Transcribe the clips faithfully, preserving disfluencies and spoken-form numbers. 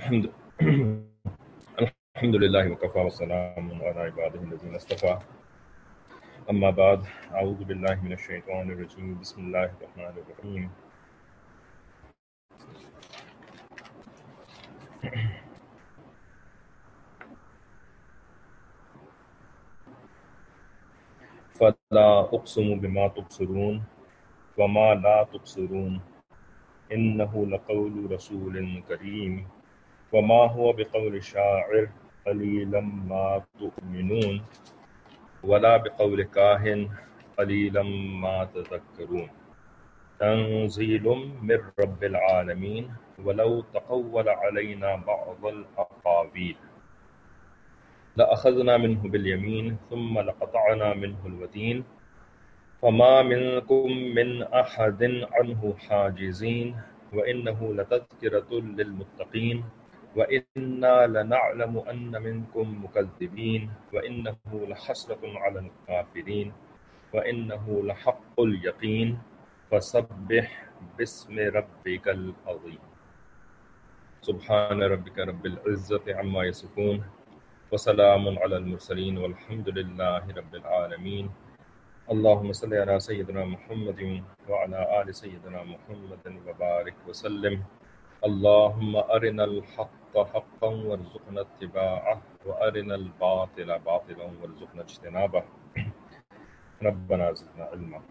الحمد الحمد لله وكفى والسلام على عباده الذين اصطفى أما بعد أعوذ بالله من الشيطان الرجيم بسم الله الرحمن الرحيم فلا أقسم بما تبصرون وما لا تبصرون إنه لقول رسول كريم وما هو بقول شاعر قليلا ما تؤمنون ولا بقول كاهن قليلا ما تذكرون تنزيل من رب العالمين ولو تقول علينا بعض الأقاويل لأخذنا منه باليمين ثم لقطعنا منه الوتين فما منكم من أحد عنه حاجزين وإنه لتذكرة للمتقين وإنا لنعلم أن منكم مكذبين وإنه لحسرة على الكافرين وإنه لحق اليقين فسبح باسم ربك العظيم سبحان ربك رب العزة عما يصفون وسلام على المرسلين والحمد لله رب العالمين اللهم صل على سيدنا محمد وعلى آل سيدنا محمد وبارك وسلم اللهم أرنا الحق حقا وارزقنا اتباعه وأرنا الباطل باطلا وارزقنا اجتنابه ربنا زدنا علما۔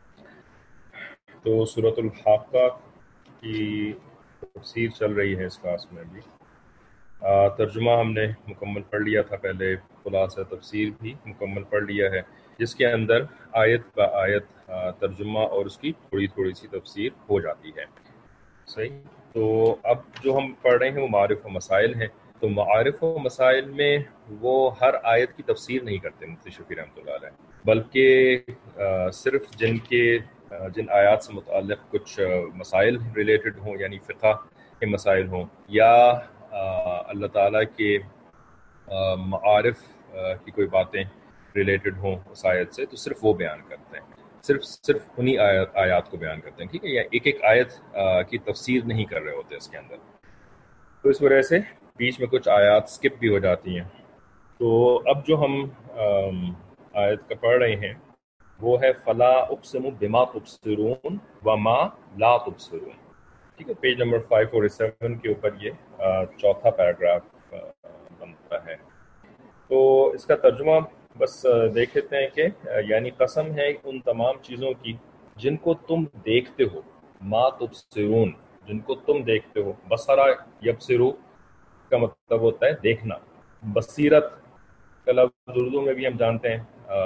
تو سورۃ الحاقہ کی تفسیر چل رہی ہے اس کلاس میں بھی۔ آ, ترجمہ ہم نے مکمل پڑھ لیا تھا، پہلے خلاصہ تفسیر بھی مکمل پڑھ لیا ہے، جس کے اندر آیت با آیت آ, ترجمہ اور اس کی تھوڑی تھوڑی سی تفسیر ہو جاتی ہے۔ صحیح، تو اب جو ہم پڑھ رہے ہیں وہ معارف و مسائل ہیں۔ تو معارف و مسائل میں وہ ہر آیت کی تفسیر نہیں کرتے مفتی شفیع رحمۃ اللہ علیہ، بلکہ آ, صرف جن کے آ, جن آیات سے متعلق کچھ آ, مسائل ریلیٹڈ ہوں، یعنی فقہ کے مسائل ہوں، یا آ, اللہ تعالیٰ کے آ, معارف آ, کی کوئی باتیں ریلیٹڈ ہوں اس آیت سے، تو صرف وہ بیان کرتے ہیں، صرف صرف انہی آیات, آیات کو بیان کرتے ہیں، ٹھیک ہے، یا ایک ایک آیت آ, کی تفسیر نہیں کر رہے ہوتے اس کے اندر۔ تو اس وجہ سے بیچ میں کچھ آیات سکپ بھی ہو جاتی ہیں۔ تو اب جو ہم آم، آیت کا پڑھ رہے ہیں وہ ہے فلا اقسم بما تبصرون وما لا تبصرون، ٹھیک ہے، پیج نمبر پانچ سو سیون کے اوپر یہ آ, چوتھا پیراگراف آ, بنتا ہے۔ تو اس کا ترجمہ بس آ, دیکھ لیتے ہیں کہ آ, یعنی قسم ہے ان تمام چیزوں کی جن کو تم دیکھتے ہو، ما تبصرون، جن کو تم دیکھتے ہو۔ بصرا یبصرو کا مطلب ہوتا ہے دیکھنا، بصیرت کا لفظ اردو میں بھی ہم جانتے ہیں آ,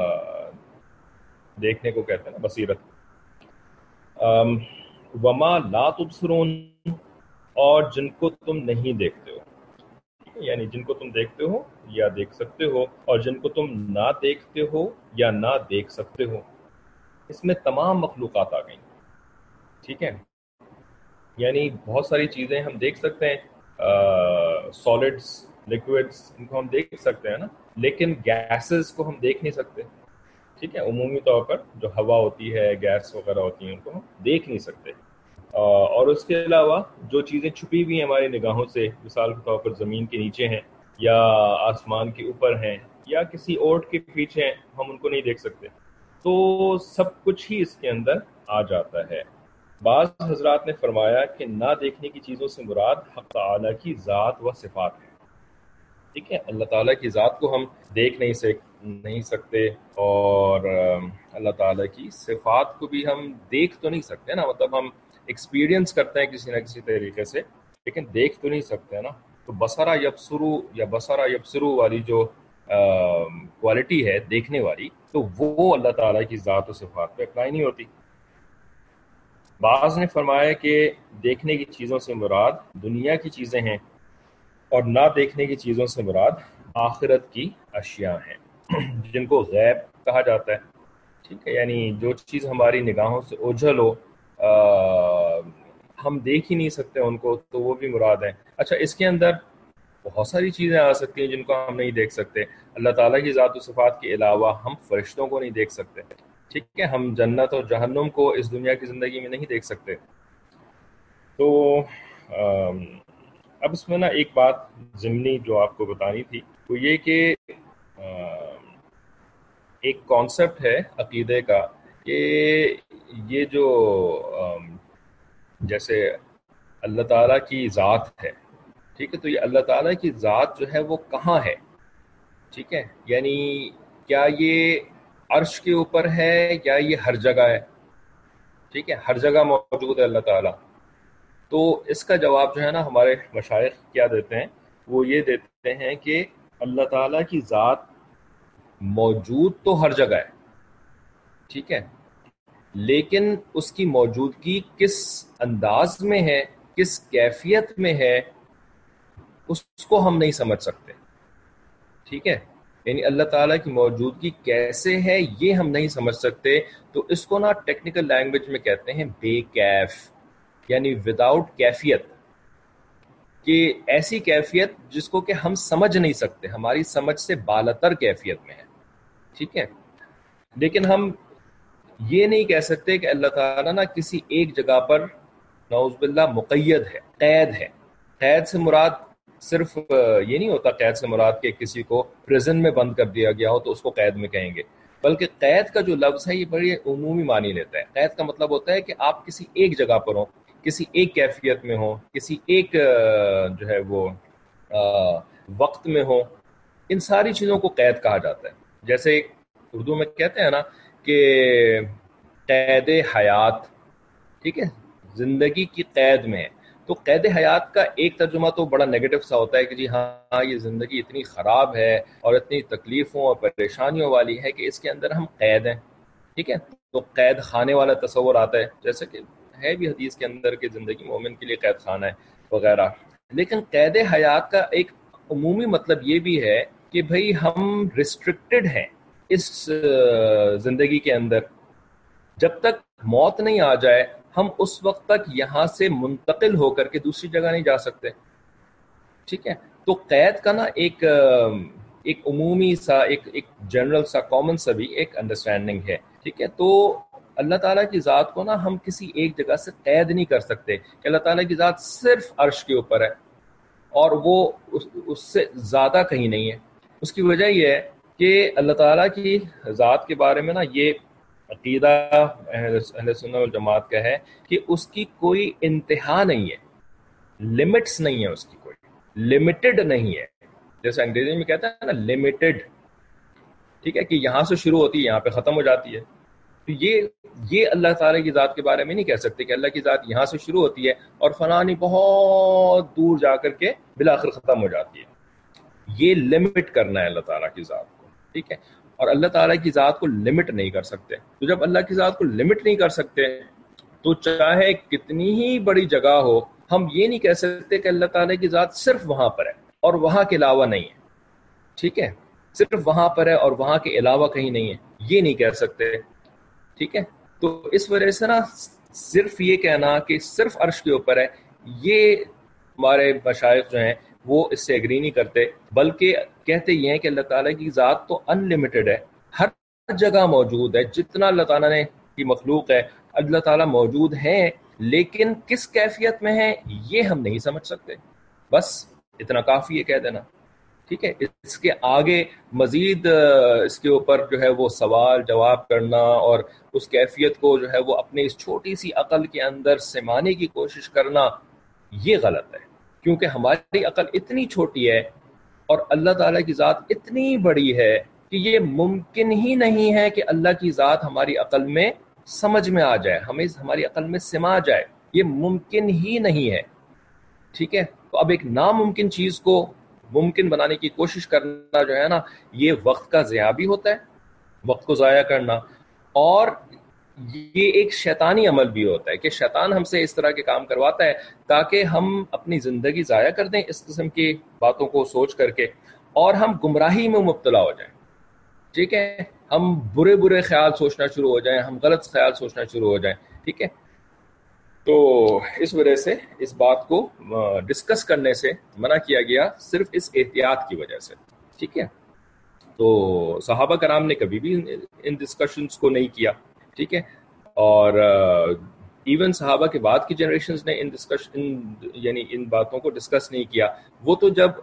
دیکھنے کو کہتے ہیں نا بصیرت۔ آم، وما لا تبصرون، اور جن کو تم نہیں دیکھتے ہو، یعنی جن کو تم دیکھتے ہو یا دیکھ سکتے ہو، اور جن کو تم نہ دیکھتے ہو یا نہ دیکھ سکتے ہو۔ اس میں تمام مخلوقات آ گئیں، ٹھیک ہے، یعنی بہت ساری چیزیں ہم دیکھ سکتے ہیں، سالڈس، لکوڈس، ان کو ہم دیکھ سکتے ہیں نا، لیکن گیسز کو ہم دیکھ نہیں سکتے، ٹھیک ہے، عمومی طور پر جو ہوا ہوتی ہے، گیس وغیرہ ہوتی ہیں، ان کو ہم دیکھ نہیں سکتے۔ آ، اور اس کے علاوہ جو چیزیں چھپی ہوئی ہیں ہماری نگاہوں سے، مثال کے طور پر زمین کے نیچے ہیں یا آسمان کے اوپر ہیں یا کسی اوٹ کے پیچھے ہیں، ہم ان کو نہیں دیکھ سکتے۔ تو سب کچھ ہی اس کے اندر آ جاتا ہے۔ بعض حضرات نے فرمایا کہ نہ دیکھنے کی چیزوں سے مراد حق تعالیٰ کی ذات و صفات ہے، ٹھیک ہے، اللہ تعالیٰ کی ذات کو ہم دیکھ نہیں سک نہیں سکتے، اور آم، اللہ تعالیٰ کی صفات کو بھی ہم دیکھ تو نہیں سکتے نا، مطلب ہم ایکسپیرینس کرتے ہیں کسی نہ کسی طریقے سے، لیکن دیکھ تو نہیں سکتے نا۔ تو بصرا یبصرو یا بصرا یبصرو والی جو کوالٹی ہے دیکھنے والی، تو وہ اللہ تعالیٰ کی ذات و صفات پہ اپلائی نہیں ہوتی۔ بعض نے فرمایا کہ دیکھنے کی چیزوں سے مراد دنیا کی چیزیں ہیں، اور نہ دیکھنے کی چیزوں سے مراد آخرت کی اشیاء ہیں جن کو غیب کہا جاتا ہے، ٹھیک ہے، یعنی جو چیز ہماری نگاہوں سے اوجھل ہو، آ، ہم دیکھ ہی نہیں سکتے ان کو، تو وہ بھی مراد ہیں۔ اچھا، اس کے اندر بہت ساری چیزیں آ سکتی ہیں جن کو ہم نہیں دیکھ سکتے۔ اللہ تعالیٰ کی ذات و صفات کے علاوہ ہم فرشتوں کو نہیں دیکھ سکتے، ٹھیک ہے، ہم جنت اور جہنم کو اس دنیا کی زندگی میں نہیں دیکھ سکتے۔ تو آم، اب اس میں نا ایک بات ضمنی جو آپ کو بتانی تھی وہ یہ کہ ایک کانسیپٹ ہے عقیدے کا کہ یہ جو جیسے اللہ تعالیٰ کی ذات ہے، ٹھیک ہے، تو یہ اللہ تعالیٰ کی ذات جو ہے وہ کہاں ہے، ٹھیک ہے، یعنی کیا یہ عرش کے اوپر ہے یا یہ ہر جگہ ہے، ٹھیک ہے، ہر جگہ موجود ہے اللہ تعالیٰ. تو اس کا جواب جو ہے نا ہمارے مشائخ کیا دیتے ہیں، وہ یہ دیتے ہیں کہ اللہ تعالیٰ کی ذات موجود تو ہر جگہ ہے، ٹھیک ہے، لیکن اس کی موجودگی کس انداز میں ہے، کس کیفیت میں ہے، اس کو ہم نہیں سمجھ سکتے، ٹھیک ہے، یعنی اللہ تعالیٰ کی موجودگی کیسے ہے یہ ہم نہیں سمجھ سکتے. تو اس کو نا ٹیکنیکل لینگویج میں کہتے ہیں بے کیف، یعنی وداؤٹ کیفیت، کہ ایسی کیفیت جس کو کہ ہم سمجھ نہیں سکتے، ہماری سمجھ سے بالاتر کیفیت میں ہے، ٹھیک ہے. لیکن ہم یہ نہیں کہہ سکتے کہ اللہ تعالیٰ نا کسی ایک جگہ پر نعوذ باللہ مقید ہے، قید ہے. قید سے مراد صرف یہ نہیں ہوتا، قید سے مراد کہ کسی کو پریزن میں بند کر دیا گیا ہو تو اس کو قید میں کہیں گے، بلکہ قید کا جو لفظ ہے یہ بڑی عمومی معنی لیتا ہے. قید کا مطلب ہوتا ہے کہ آپ کسی ایک جگہ پر ہوں، کسی ایک کیفیت میں ہوں، کسی ایک جو ہے وہ وقت میں ہوں. ان ساری چیزوں کو قید کہا جاتا ہے. جیسے اردو میں کہتے ہیں نا کہ قید حیات، ٹھیک ہے، زندگی کی قید میں ہے. تو قید حیات کا ایک ترجمہ تو بڑا نیگیٹو سا ہوتا ہے کہ جی ہاں یہ زندگی اتنی خراب ہے اور اتنی تکلیفوں اور پریشانیوں والی ہے کہ اس کے اندر ہم قید ہیں، ٹھیک ہے. تو قید خانے والا تصور آتا ہے، جیسے کہ ہے بھی حدیث کے اندر کہ زندگی مومن کے لیے قید خانہ ہے وغیرہ. لیکن قید حیات کا ایک عمومی مطلب یہ بھی ہے کہ بھئی ہم ریسٹرکٹڈ ہیں اس زندگی کے اندر. جب تک موت نہیں آ جائے ہم اس وقت تک یہاں سے منتقل ہو کر کے دوسری جگہ نہیں جا سکتے، ٹھیک ہے. تو قید کا نا ایک ایک عمومی سا ایک ایک جنرل سا کامن سا بھی ایک انڈرسٹینڈنگ ہے، ٹھیک ہے. تو اللہ تعالیٰ کی ذات کو نا ہم کسی ایک جگہ سے قید نہیں کر سکتے کہ اللہ تعالیٰ کی ذات صرف عرش کے اوپر ہے اور وہ اس, اس سے زیادہ کہیں نہیں ہے. اس کی وجہ یہ ہے کہ اللہ تعالیٰ کی ذات کے بارے میں نا یہ عقیدہ اہل سنت والجماعت کا ہے کہ اس کی کوئی انتہا نہیں ہے، لمٹس نہیں ہے، اس کی کوئی لمیٹڈ نہیں ہے. جیسے انگریزی میں کہتا ہے نا لمیٹڈ، ٹھیک ہے، کہ یہاں سے شروع ہوتی ہے یہاں پہ ختم ہو جاتی ہے. تو یہ یہ اللہ تعالیٰ کی ذات کے بارے میں نہیں کہہ سکتے کہ اللہ کی ذات یہاں سے شروع ہوتی ہے اور فلانی بہت دور جا کر کے بالآخر ختم ہو جاتی ہے. یہ لمٹ کرنا ہے اللہ تعالیٰ کی ذات کو، ٹھیک ہے، اور اللہ تعالیٰ کی ذات کو لمٹ نہیں کر سکتے. تو جب اللہ کی ذات کو لمٹ نہیں کر سکتے تو چاہے کتنی ہی بڑی جگہ ہو ہم یہ نہیں کہہ سکتے کہ اللہ تعالیٰ کی ذات صرف وہاں پر ہے اور وہاں کے علاوہ نہیں ہے، ٹھیک ہے، صرف وہاں پر ہے اور وہاں کے علاوہ کہیں نہیں ہے، یہ نہیں کہہ سکتے، ٹھیک ہے. تو اس وجہ سے نا صرف یہ کہنا کہ صرف عرش کے اوپر ہے، یہ ہمارے مشائخ جو ہیں وہ اس سے ایگری نہیں کرتے، بلکہ کہتے یہ ہیں کہ اللہ تعالیٰ کی ذات تو ان لمیٹڈ ہے، ہر جگہ موجود ہے. جتنا اللہ تعالیٰ نے کی مخلوق ہے اللہ تعالیٰ موجود ہیں، لیکن کس کیفیت میں ہے یہ ہم نہیں سمجھ سکتے. بس اتنا کافی ہے کہہ دینا، ٹھیک ہے. اس کے آگے مزید اس کے اوپر جو ہے وہ سوال جواب کرنا اور اس کیفیت کو جو ہے وہ اپنے اس چھوٹی سی عقل کے اندر سمانے کی کوشش کرنا یہ غلط ہے، کیونکہ ہماری عقل اتنی چھوٹی ہے اور اللہ تعالیٰ کی ذات اتنی بڑی ہے کہ یہ ممکن ہی نہیں ہے کہ اللہ کی ذات ہماری عقل میں سمجھ میں آ جائے، ہمیں ہماری عقل میں سما جائے، یہ ممکن ہی نہیں ہے، ٹھیک ہے. تو اب ایک ناممکن چیز کو ممکن بنانے کی کوشش کرنا جو ہے نا یہ وقت کا ضیاع بھی ہوتا ہے، وقت کو ضائع کرنا، اور یہ ایک شیطانی عمل بھی ہوتا ہے کہ شیطان ہم سے اس طرح کے کام کرواتا ہے تاکہ ہم اپنی زندگی ضائع کر دیں اس قسم کی باتوں کو سوچ کر کے اور ہم گمراہی میں مبتلا ہو جائیں، ٹھیک ہے، ہم برے برے خیال سوچنا شروع ہو جائیں، ہم غلط خیال سوچنا شروع ہو جائیں، ٹھیک ہے. تو اس وجہ سے اس بات کو ڈسکس کرنے سے منع کیا گیا صرف اس احتیاط کی وجہ سے، ٹھیک ہے. تو صحابہ کرام نے کبھی بھی ان ڈسکشنز کو نہیں کیا، ٹھیک ہے. اور ایون صحابہ کے بعد کی جنریشنز نے ان ڈسکشن یعنی ان باتوں کو ڈسکس نہیں کیا. وہ تو جب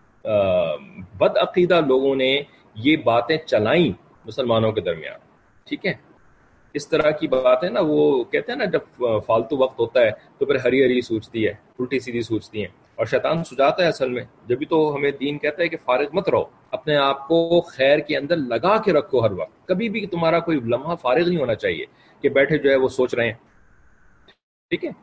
بد عقیدہ لوگوں نے یہ باتیں چلائیں مسلمانوں کے درمیان, ٹھیک ہے, اس طرح کی بات ہے نا, وہ کہتے ہیں نا جب فالتو وقت ہوتا ہے تو پھر ہری ہری سوچتی ہے, الٹی سیدھی سوچتی ہیں, اور شیطان سجاتا ہے اصل میں. جبھی تو ہمیں دین کہتا ہے کہ فارغ مت رہو, اپنے آپ کو خیر کے اندر لگا کے رکھو ہر وقت. کبھی بھی تمہارا کوئی لمحہ فارغ نہیں ہونا چاہیے کہ بیٹھے جو ہے وہ سوچ رہے ہیں, ٹھیک ہے.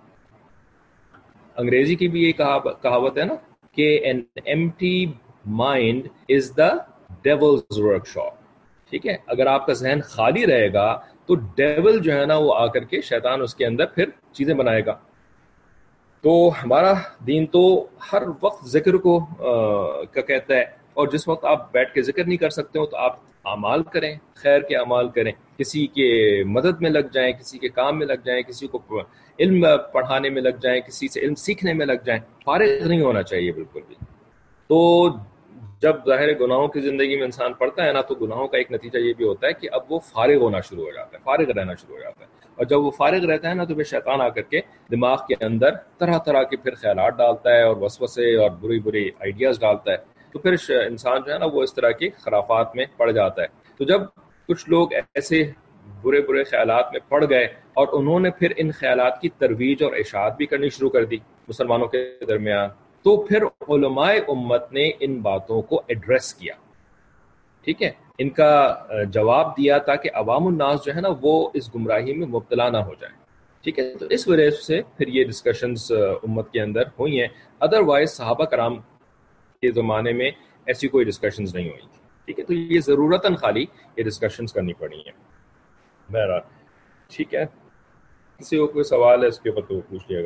انگریزی کی بھی یہ کہاوت ہے نا کہ an empty mind is the devil's workshop, ٹھیک ہے. اگر آپ کا ذہن خالی رہے گا تو ڈیول جو ہے نا وہ آ کر کے شیطان اس کے اندر پھر چیزیں بنائے گا. تو ہمارا دین تو ہر وقت ذکر کو کا کہتا ہے, اور جس وقت آپ بیٹھ کے ذکر نہیں کر سکتے ہو تو آپ اعمال کریں, خیر کے اعمال کریں, کسی کے مدد میں لگ جائیں, کسی کے کام میں لگ جائیں, کسی کو علم پڑھانے میں لگ جائیں, کسی سے علم سیکھنے میں لگ جائیں. فارغ نہیں ہونا چاہیے بالکل بھی. تو جب ظاہر گناہوں کی زندگی میں انسان پڑتا ہے نا, تو گناہوں کا ایک نتیجہ یہ بھی ہوتا ہے کہ اب وہ فارغ ہونا شروع ہو جاتا ہے, فارغ رہنا شروع ہو جاتا ہے. اور جب وہ فارغ رہتا ہے نا تو پھر شیطان آ کر کے دماغ کے اندر طرح طرح کے پھر خیالات ڈالتا ہے اور وسوسے اور بری بری آئیڈیاز ڈالتا ہے. تو پھر انسان جو ہے نا وہ اس طرح کی خرافات میں پڑ جاتا ہے. تو جب کچھ لوگ ایسے برے برے خیالات میں پڑ گئے اور انہوں نے پھر ان خیالات کی ترویج اور اشاعت بھی کرنی شروع کر دی مسلمانوں کے درمیان, تو پھر علماء امت نے ان باتوں کو ایڈریس کیا, ٹھیک ہے, ان کا جواب دیا تاکہ عوام الناس جو ہے نا وہ اس گمراہی میں مبتلا نہ ہو جائیں, ٹھیک ہے. تو اس وجہ سے پھر یہ ڈسکشنز امت کے اندر ہوئی ہیں. ادروائز صحابہ کرام کے زمانے میں ایسی کوئی ڈسکشنز نہیں ہوئی, ٹھیک ہے. تو یہ ضرورتاً خالی یہ ڈسکشنز کرنی پڑی ہیں بہرحال, ٹھیک ہے. کسی کو کوئی سوال ہے اس کے اوپر تو پوچھ لیے گا.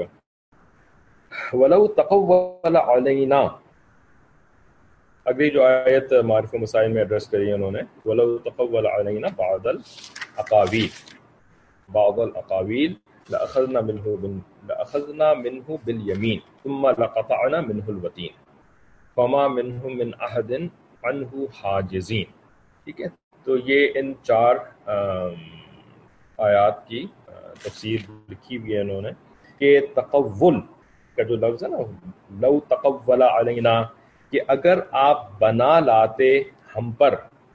وَلَوْ تَقَوَّلَ عَلَيْنَا, اگلی جو آیت معارف و مسائل میں ایڈریس کری ہے انہوں نے, وَلَوْ تَقَوَّلَ عَلَيْنَا بَعْضَ الْأَقَاوِيلِ بَعْضَ الْأَقَاوِيلِ لَأَخَذْنَا مِنْهُ لَأَخَذْنَا مِنْهُ بِالْيَمِينِ ثُمَّ لَقَطَعْنَا مِنْهُ الْوَتِينَ فَمَا مِنْهُمْ مِنْ أَحَدٍ عَنْهُ حَاجِزِينَ, ٹھیک ہے. تو یہ ان چار آیات کی تفسیر لکھی ہوئی ہے انہوں نے کہ تقول کا جو لفظ ہے نا, لو تقول علینا, کہ اگر آپ بنا لاتے ہم پر,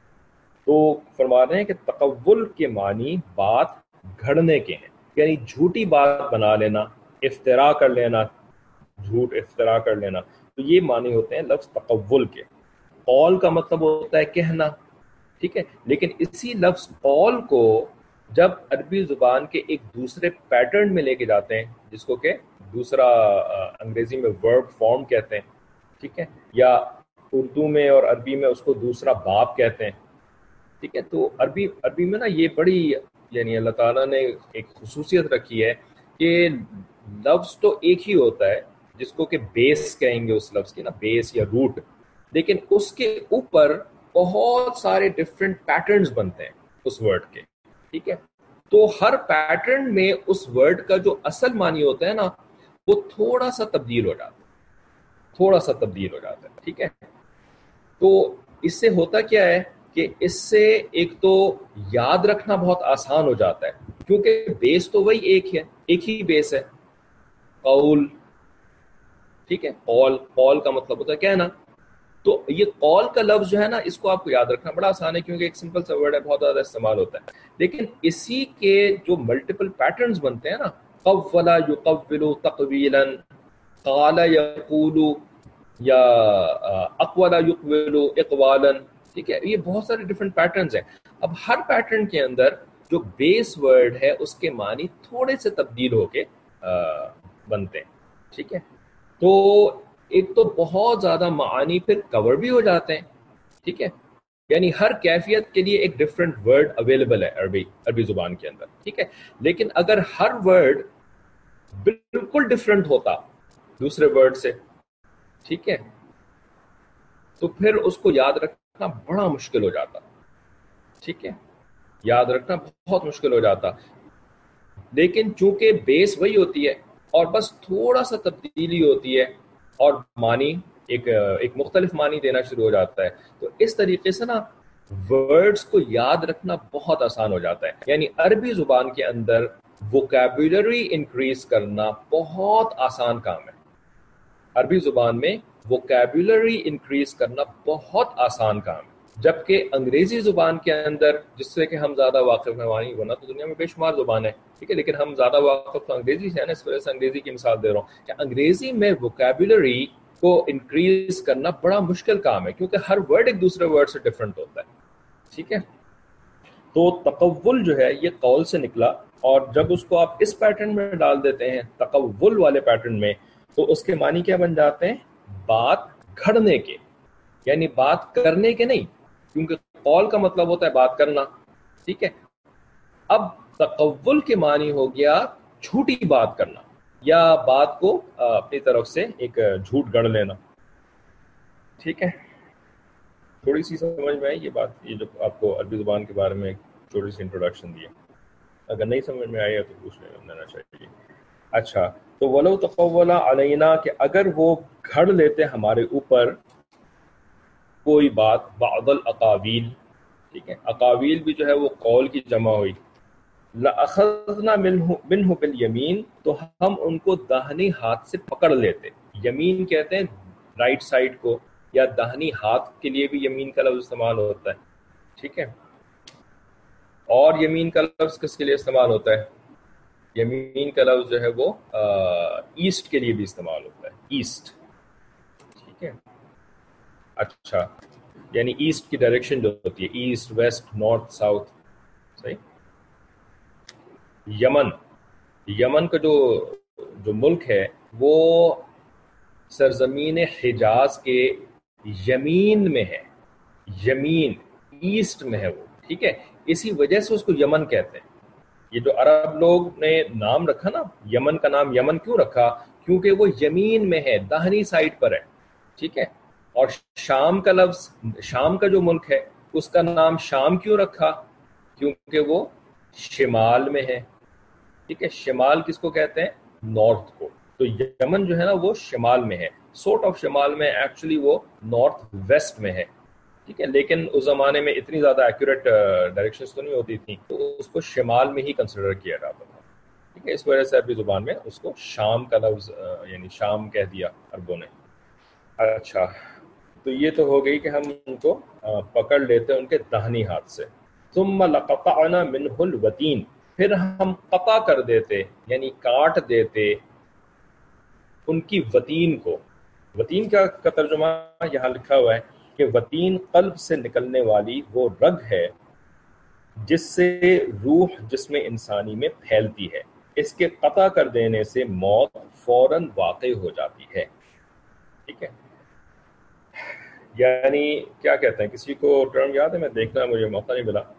تو فرما رہے ہیں کہ تقول کے معنی بات گھڑنے کے ہیں, یعنی جھوٹی بات بنا لینا, افترا کر لینا, جھوٹ افترا کر لینا. تو یہ معنی ہوتے ہیں لفظ تقول کے. قول کا مطلب ہوتا ہے کہنا, ٹھیک ہے. لیکن اسی لفظ قول کو جب عربی زبان کے ایک دوسرے پیٹرن میں لے کے جاتے ہیں, جس کو کہ دوسرا انگریزی میں ورب فارم کہتے ہیں, ٹھیک ہے, یا اردو میں اور عربی میں اس کو دوسرا باب کہتے ہیں, ٹھیک ہے. تو عربی عربی میں نا یہ بڑی یعنی اللہ تعالیٰ نے ایک خصوصیت رکھی ہے کہ لفظ تو ایک ہی ہوتا ہے جس کو کہ بیس کہیں گے اس لفظ کی نا, بیس یا روٹ, لیکن اس کے اوپر بہت سارے ڈفرینٹ پیٹرنز بنتے ہیں اس ورڈ کے, ٹھیک ہے. تو ہر پیٹرن میں اس ورڈ کا جو اصل معنی ہوتا ہے نا وہ تھوڑا سا تبدیل ہو جاتا ہے, تھوڑا سا تبدیل ہو جاتا ہے, ٹھیک ہے. تو اس سے ہوتا کیا ہے کہ اس سے ایک تو یاد رکھنا بہت آسان ہو جاتا ہے, کیونکہ بیس تو وہی ایک ہے, ایک ہی بیس ہے, قول, ٹھیک ہے. قول قول کا مطلب ہوتا ہے کہنا. تو یہ قول کا لفظ جو ہے نا اس کو آپ کو یاد رکھنا بڑا آسان ہے, کیونکہ ایک سمپل سا ورڈ ہے, بہت زیادہ استعمال ہوتا ہے. لیکن اسی کے جو ملٹیپل پیٹرنز بنتے ہیں نا, قول یقول تقویلا, قال یقول, یا اقول یقول اقوالا, ٹھیک ہے. یہ بہت سارے ڈفرینٹ پیٹرنز ہیں. اب ہر پیٹرن کے اندر جو بیس ورڈ ہے اس کے معنی تھوڑے سے تبدیل ہو کے بنتے ہیں, ٹھیک ہے. تو ایک تو بہت زیادہ معانی پھر کور بھی ہو جاتے ہیں, ٹھیک ہے. یعنی ہر کیفیت کے لیے ایک ڈفرینٹ ورڈ اویلیبل ہے عربی عربی زبان کے اندر, ٹھیک ہے. لیکن اگر ہر ورڈ بالکل ڈفرینٹ ہوتا دوسرے ورڈ سے, ٹھیک ہے, تو پھر اس کو یاد رکھنا بڑا مشکل ہو جاتا, ٹھیک ہے. یاد رکھنا بہت مشکل ہو جاتا. لیکن چونکہ بیس وہی ہوتی ہے اور بس تھوڑا سا تبدیلی ہوتی ہے اور معنی ایک ایک مختلف معنی دینا شروع ہو جاتا ہے, تو اس طریقے سے نا ورڈز کو یاد رکھنا بہت آسان ہو جاتا ہے. یعنی عربی زبان کے اندر ووکیبولری انکریز کرنا بہت آسان کام ہے. عربی زبان میں ووکیبولری انکریز کرنا بہت آسان کام ہے، جبکہ انگریزی زبان کے اندر جس سے کہ ہم زیادہ واقف ہیں، وہاں ہونا تو دنیا میں بے شمار زبان ہے، ٹھیک ہے، لیکن ہم زیادہ واقف تو انگریزی سے ہیں نا، اس وجہ سے انگریزی کی مثال دے رہا ہوں کہ انگریزی میں ووکیبولری کو انکریز کرنا بڑا مشکل کام ہے، کیونکہ ہر ورڈ ایک دوسرے ورڈ سے ڈفرنٹ ہوتا ہے. ٹھیک ہے، تو تقول جو ہے یہ قول سے نکلا، اور جب اس کو آپ اس پیٹرن میں ڈال دیتے ہیں تقول والے پیٹرن میں، تو اس کے معنی کیا بن جاتے ہیں؟ بات گھڑنے کے، یعنی بات کرنے کے نہیں، کیونکہ قول کا مطلب ہوتا ہے بات کرنا. ٹھیک ہے، اب تقول کے معنی ہو گیا جھوٹی بات کرنا، یا بات کو اپنی طرف سے ایک جھوٹ گڑھ لینا. ٹھیک ہے، تھوڑی سی سمجھ میں آئی یہ بات، یہ جو آپ کو عربی زبان کے بارے میں ایک چھوٹی سی انٹروڈکشن دی ہے. اگر نہیں سمجھ میں آئی ہے تو پوچھ لینا چاہیے. اچھا، تو ولو تقول علینا، کہ اگر وہ گھڑ لیتے ہمارے اوپر کوئی بات، بعض الاقاویل، ٹھیک ہے، اقاویل بھی جو ہے وہ قول کی جمع ہوئی، لأخذنا منہ منہ بالیمین، تو ہم ان کو داہنی ہاتھ سے پکڑ لیتے. یمین کہتے ہیں رائٹ سائڈ کو، یا داہنی ہاتھ کے لیے بھی یمین کا لفظ استعمال ہوتا ہے. ٹھیک ہے، اور یمین کا لفظ کس کے لیے استعمال ہوتا ہے؟ یمین کا لفظ جو ہے وہ ایسٹ کے لیے بھی استعمال ہوتا ہے، ایسٹ. ٹھیک ہے، اچھا، یعنی ایسٹ کی ڈائریکشن جو ہوتی ہے، ایسٹ، ویسٹ، نارتھ، ساؤتھ. صحیح. یمن، یمن کا جو جو ملک ہے وہ سرزمین حجاز کے یمین میں ہے، یمین ایسٹ میں ہے وہ. ٹھیک ہے، اسی وجہ سے اس کو یمن کہتے ہیں. یہ جو عرب لوگ نے نام رکھا نا، یمن کا نام یمن کیوں رکھا؟ کیونکہ وہ یمین میں ہے، داہنی سائڈ پر ہے. ٹھیک ہے، اور شام کا لفظ، شام کا جو ملک ہے اس کا نام شام کیوں رکھا؟ کیونکہ وہ شمال میں ہے. ٹھیک ہے، شمال کس کو کہتے ہیں؟ نارتھ کو. تو یمن جو ہے نا وہ شمال میں ہے، سورٹ آف شمال میں، ایکچولی وہ نارتھ ویسٹ میں ہے. ٹھیک ہے، لیکن اس زمانے میں اتنی زیادہ ایکوریٹ ڈائریکشنز تو نہیں ہوتی تھیں، تو اس کو شمال میں ہی کنسیڈر کیا جاتا تھا. ٹھیک ہے، اس وجہ سے عربی زبان میں اس کو شام کا لفظ یعنی شام کہہ دیا عربوں نے. اچھا، تو یہ تو ہو گئی کہ ہم ان کو پکڑ لیتے ان کے داہنی ہاتھ سے. ثم لقطعنا منہ الوتین، پھر ہم قطع کر دیتے یعنی کاٹ دیتے ان کی وتین کو. وتین کا کا ترجمہ یہاں لکھا ہوا ہے کہ وتین قلب سے نکلنے والی وہ رگ ہے جس سے روح جسم انسانی میں پھیلتی ہے، اس کے قطع کر دینے سے موت فوراً واقع ہو جاتی ہے. ٹھیک ہے، یعنی کیا کہتے ہیں، کسی کو ٹرم یاد ہے؟ میں دیکھنا مجھے موقع نہیں ملا.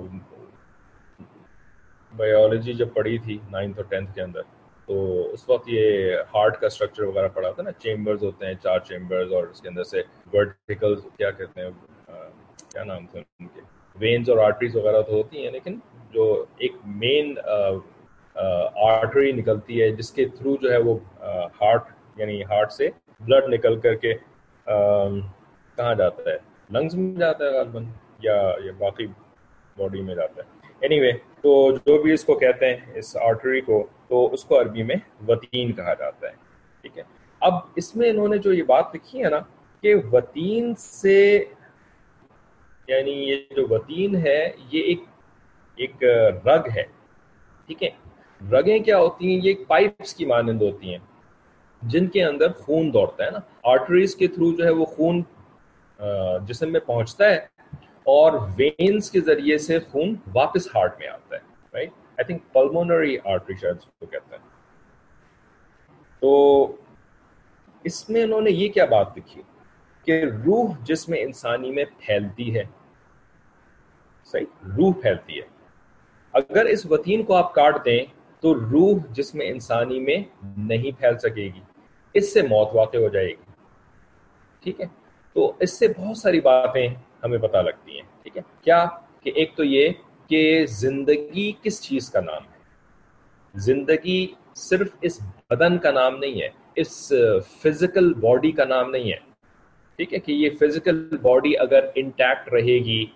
بایولوجی جب پڑھی تھی نائنتھ اور ٹینتھ کے اندر، تو اس وقت یہ ہارٹ کا اسٹرکچر وغیرہ پڑھا تھا نا، چیمبرز ہوتے ہیں، چار چیمبرز، اور اس کے اندر سے ورٹیکل کیا کہتے ہیں، کیا نام تھا ان کے، وینز اور آرٹریز وغیرہ تو ہوتی ہیں، لیکن جو ایک مین آرٹری نکلتی ہے جس کے تھرو جو ہے وہ ہارٹ یعنی ہارٹ سے بلڈ نکل کر کے کہاں جاتا ہے، لنگز میں جاتا ہے غالباً، یا یہ باقی باڈی میں جاتا ہے. اینی وے، تو جو بھی اس کو کہتے ہیں اس آرٹری کو، تو اس کو عربی میں وتین کہا جاتا ہے. ٹھیک ہے، اب اس میں انہوں نے جو یہ بات لکھی ہے نا کہ وتین سے، یعنی یہ جو وتین ہے یہ ایک ایک رگ ہے. ٹھیک ہے، رگیں کیا ہوتی ہیں؟ یہ ایک پائپس کی مانند ہوتی ہیں جن کے اندر خون دوڑتا ہے نا. آرٹریز کے تھرو جو ہے وہ خون جسم میں پہنچتا ہے، اور وینز کے ذریعے سے خون واپس ہارٹ میں آتا ہے. Right, I think pulmonary artery شاید اس کو کہتے ہیں. تو اس میں انہوں نے یہ کیا بات لکھی کہ روح جسم انسانی میں پھیلتی ہے. صحیح، روح پھیلتی ہے. اگر اس وتین کو آپ کاٹ دیں تو روح جسم انسانی میں نہیں پھیل سکے گی، اس سے موت واقع ہو جائے گی. ٹھیک ہے، تو اس سے بہت ساری باتیں ہمیں پتہ لگتی ہیں. ٹھیک ہے، کیا کہ ایک تو یہ کہ زندگی کس چیز کا نام ہے. زندگی صرف اس بدن کا نام نہیں ہے، اس فزیکل باڈی کا نام نہیں ہے. ٹھیک ہے، کہ یہ فزیکل باڈی اگر انٹیکٹ رہے گی